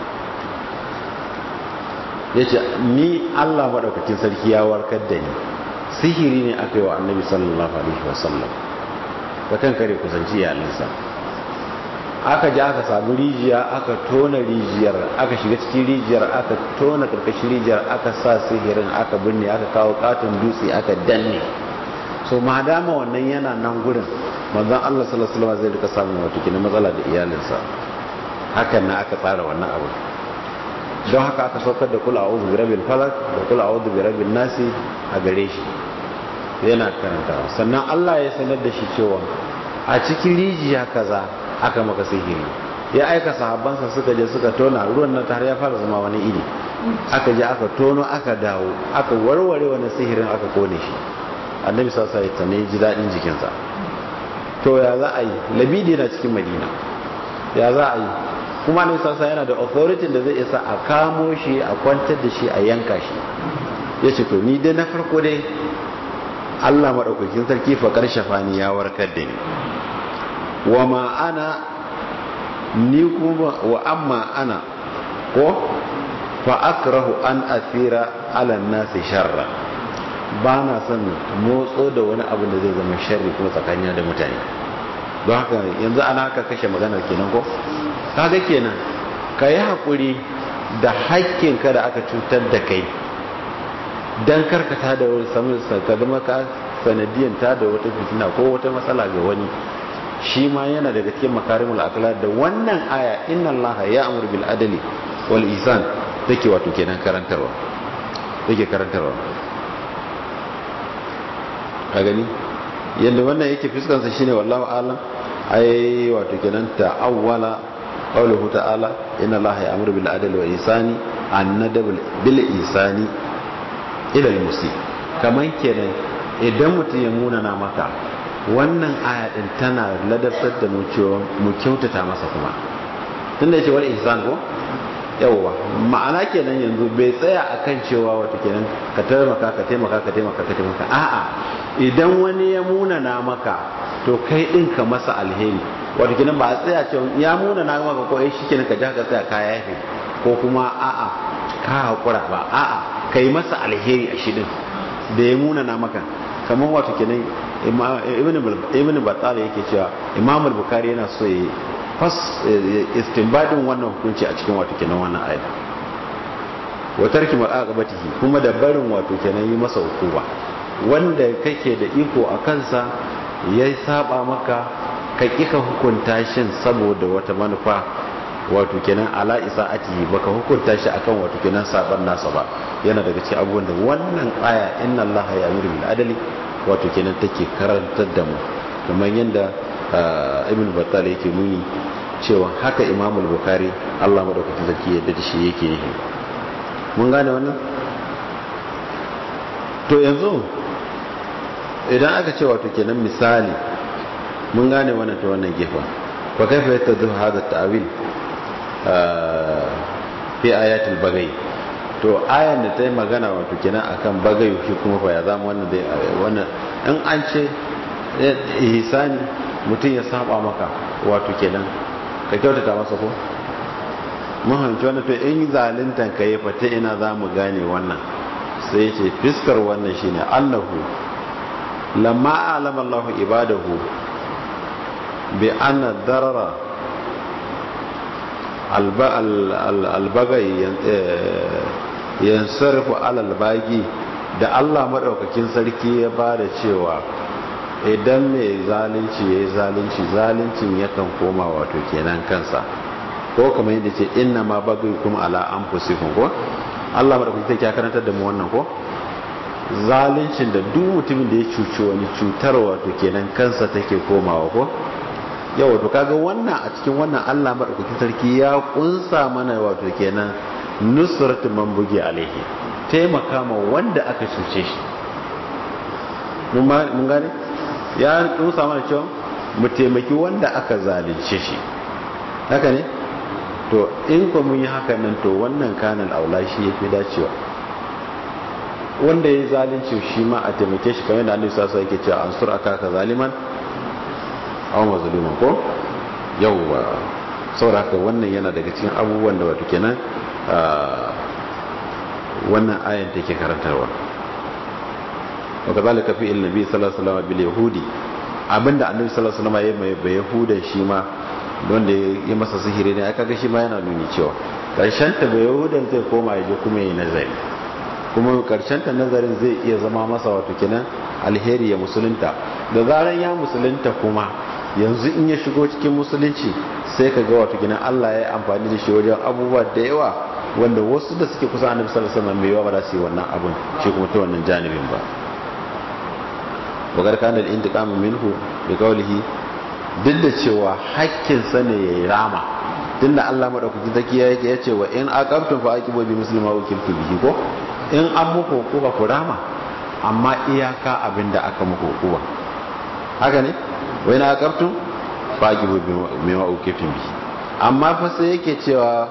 yace ni Allah madaukakin sarki ya warkar da ni. Sihiri ne aka yi wa annabi sallallahu alaihi wasallam da kan kare kusanci iyalinsa. Aka ji aka samu rijiya, aka tona rijiyar, aka shiga cikin rijiyar, aka tona karkashin rijiyar, aka sa sihirin, aka binne, aka kawo katon dutse aka danne. So madama wannan yana nan gurin, manzon Allah sallallahu alaihi wasallam zai rika samun wato kina matsala da iyalinsa. Hakan na aka tsara wannan abu. Don haka aka saukar da kula a'udhu birabbil falaq da kula a'udhu birabbin nasi a gare shi yana karantawa. Sannan Allah ya sanar da shi cewa a cikin rijiya kaza aka maka sihiri, ya aika sahabbansa suka je suka tona ruwan nan har ya fara zama wani iri, aka je aka tono aka dawo aka warware wani sihirin aka kone shi. Annabi sallallahu alaihi wasallam ya ji dadin jikinsa to ya za a yi labidi na cikin madina ya za a yi kuma ne sassa yana da authority da zai isa a kamo shi a kwantar da shi a yanka shi ya ce to ni dai na farko dai Allah maɗaukakin sarki faƙar shafani ya warkar da ni wa ma'ana ni kuma wa amma ana ko fa akrahu an asira ala nasi sharra ba na son motso da wani abu da zai zama sharri kuma tsakanin da mutane don haka yanzu ana haka kashe maganar kenan ko kaga kenan ka yi haƙuri da haƙƙinka da aka cutar da kai don karkata da wani samun sakadama ka sanadiyan ta da wata fitina ko wata matsala ga wani shi ma yana daga cikin makarimul akhlaq da wannan aya inna allaha ya'muru bil adli wal ihsan take wato kenan karantarwa ka gani yadda wannan yake fuskansa shine wallahu alam ai wato kenan ta'awwala qawluhu ta'ala inna allaha ya'muru bil adli wal ihsani annadab bil ihsani ila al muslim kaman kenan idan mutum ya munana maka wannan aya din tana ladabtar da mu cewa mu kyautata masa kuma tunda yace wal ihsan ko yawa ma'ana kenan yanzu bai tsaya akan cewa wato kenan ka taimaka a'a idan wani ya munana maka to kai din ka masa alheri wato kenan ba a tsaya cewa ya munana maka ko ai shikenan ka ja ka tsaya ka yafe ko kuma a'a ka hakura ba a'a kai masa alheri a shi din da ya munana maka kamar wato kenan ibn battal yake cewa imam al-bukhari yana so ya istinbadin wannan hukunci a cikin wato kenan wannan ayat wa tarki ma'aqabatihi kuma da barin wato kenan yi masa hukuma wanda kake da iko a kansa yayi saba maka ka kika hukunta shin saboda wata manufa wato kenan ala isa'atihi baka hukunta shi akan wato kenan saban nasa ba yana daga cikin abubuwan da wannan aya inna allaha ya'muru bil adli wato kenan take karantar da mu kamar yanda ibn battal yake nuni cewa haka imam al-bukhari Allah madaukakin sarki yadda da shi yake yi mun gane wannan to yanzu idan aka ce wato kenan misali mun gane wannan ta wannan gefen fa kaifa yatadhu hadha at-ta'wil fi ayatul bagai to ayan da ta yi magana wato kenan akan bagai shi kuma fa ya zama wannan dai wannan in an ce ihsani mutum ya saba maka wato kenan ka kyautata masa ko mun hanci wannan to in zalintan ka yi fata ina za mu gane wannan sai ya ce fiskar wannan shine Allahu lamma alama Allahu ibadahu bi anna darara albagai yansarfu alal bagi da Allah madaukakin sarki ya bada cewa idan mai zalunci ya yi zaluncin yakan koma wato kenan kansa ko kamar yadda ce inna ma bagai kuma ala an fusikun ko Allah maɗaukaki ta karantar da mu wannan ko zaluncin da duk mutumin da ya cuci wani cutar wato kenan kansa take komawa ko yau wato kaga wannan a cikin wannan Allah maɗaukaki sarki ya kunsa mana wato kenan nusratu man bugi alaihi taimaka ma wanda aka cuce shi mun gane ya nusa mana cewa mu taimaki wanda aka zalunce shi haka ne to in ko mun yi haka nan to wannan kanal aula shi yafi dacewa wanda ya zalunce shi ma a taimake shi kamar yadda Annabi sallallahu alaihi wasallam yake cewa ansur akaka zaliman aw mazluman ko yawwa saboda haka wannan yana daga cikin abubuwan da wato kenan wannan ayan take karantarwa wakazalika fi annabi sallallahu alaihi wasallam bil yahudi abinda annabi sallallahu alaihi wasallam ya bai yahuda shi ma wanda ya masa sihiri ne aka ga shi ma yana nuni cewa karshen ta bai yahudan zai koma ya je kuma yi nazari kuma karshen ta nazarin zai iya zama masa wato kenan alheri ya musulunta da zaran ya musulunta kuma yanzu in ya shigo cikin musulunci sai ka ga wato kenan Allah ya yi amfani da shi wajen abubuwa da yawa wanda wasu da suke kusa annabi sallallahu alaihi wasallam mai yawa ba za su yi wannan abun shi kuma ta wannan janibin ba wagar kanar intiqam minhu bi qawlihi duk da cewa hakkin sa ne yayi rama tunda Allah madaukakin zaki ya ce wa in aqabtum fa aqibu bi muslima wa kiltu bihi ko in an muku hukuma ku rama amma iyaka abinda aka muku hukuma haka ne wai na aqabtum faqibu bima uqibtum bi amma fa sai yake cewa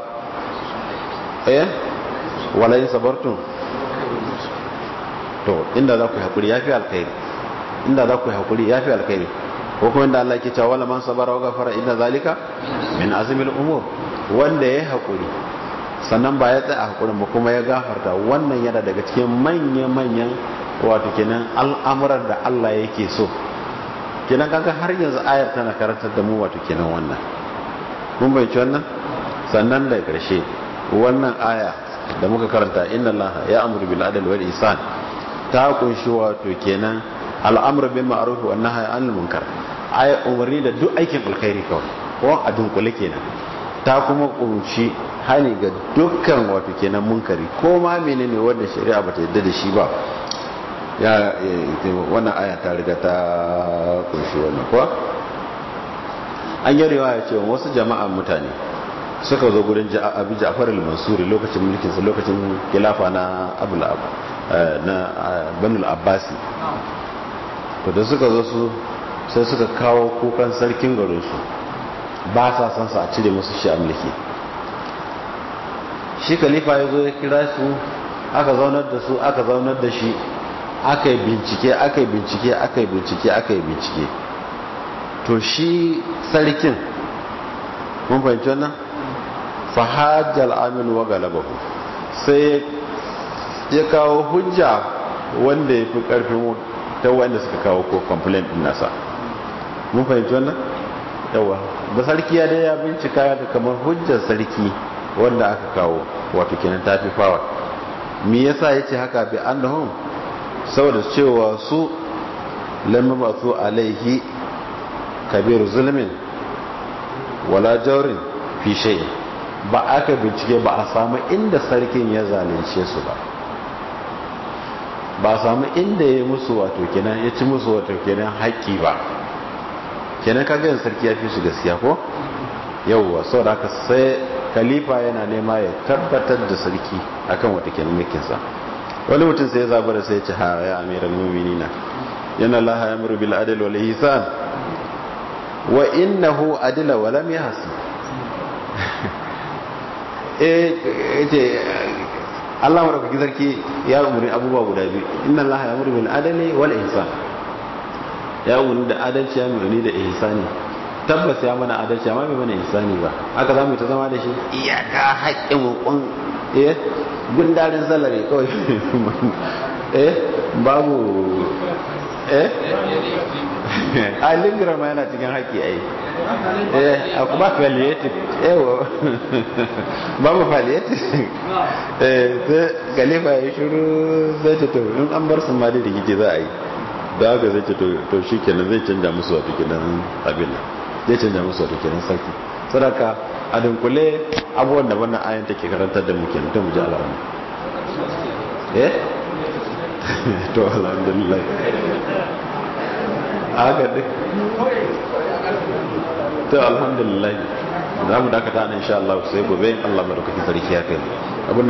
wala in sabartum to inda za ku hakuri yafi alkhairi ko kuma inda Allah yake cewa wala man sabara wa ghafara inna zalika min azmil umur wanda ya hakuri sannan ba ya tsaya hakurin ba kuma ya gafarta wannan yana daga cikin manyan wato kenan al'amuran da Allah yake so kenan kaga har yanzu ayar tana karantar da mu wato kenan wannan mun bai ci wannan sannan da karshe wannan aya da muka karanta inna allaha ya'muru bil adli wal ihsan ta kunshi wato kenan al'amru bil ma'ruf wan nahyi 'anil munkar ay umarni da duk aikin alkhairi kawai ko a dunkule kenan ta kuma kunshi hani ga dukkan wato kenan munkari ko ma menene wanda shari'a bata yadda da shi ba ya wannan aya ta riga ta kunshi wannan ko an yi riwaya cewa wasu jama'an mutane suka zo gurin Abu Ja'far al-Mansuri lokacin mulkin sa lokacin khilafa na Banu al-Abbasi to da suka zo su sai suka kawo kukan sarkin garin su ba sa san sa a cire musu shi a mulki shi khalifa ya zo ya kira su aka zaunar da su aka zaunar da shi aka yi bincike to shi sarkin mun fahimci wannan fahajjal amin wa galabahu sai ya kawo hujja wanda ya fi karfin ta wanda suka kawo ko complaint din nasa mun fahimci wannan yawa da sarki ya dai ya bincika ga kamar hujjar sarki wanda aka kawo wato kenan tafi fawa me yasa yace haka bi annahum saboda cewa su lamma ba su alaihi kabir zulmin wala jawrin fi shay ba aka bincike ba a samu inda sarkin ya zalunce su ba a samu inda ya musu wato kenan ya ci musu wato kenan haƙƙi ba kenan kaga yin sarki ya fi su gaskiya ko yauwa saboda haka sai khalifa yana nema ya tabbatar da sarki akan wato kenan mulkinsa wani mutum sai ya zabara sai ya ce ha ya amiral mu'minina yana Allah ya amuru bil adl wal ihsan wa innahu adila wa lam yahsi yace Allah madaukaki sarki ya umuri abubuwa guda biyu inna Allah ya amuru bil adli wal ihsan ya umuri da adalci ya umuri da ihsani tabbas ya mana adalci amma bai mana ihsani ba haka zamu ta zama da shi iyaka haƙƙin hukun gundarin salari kawai babu a lingira ma yana cikin haƙƙi ai a kuma palliative babu palliative sai galifa ya shiru zai ce to in an bar su ma da rikici za a yi da haka zai ce to shi kenan zai canja musu wato kenan abin zai canja musu wato kenan sarki sadaka a dunkule abubuwan da wannan ayan take karantar da muke ta mu ji alamu to alhamdulillah haka duk to alhamdulillah za mu dakata insha Allah sai gobe Allah madaukakin sarki ya kai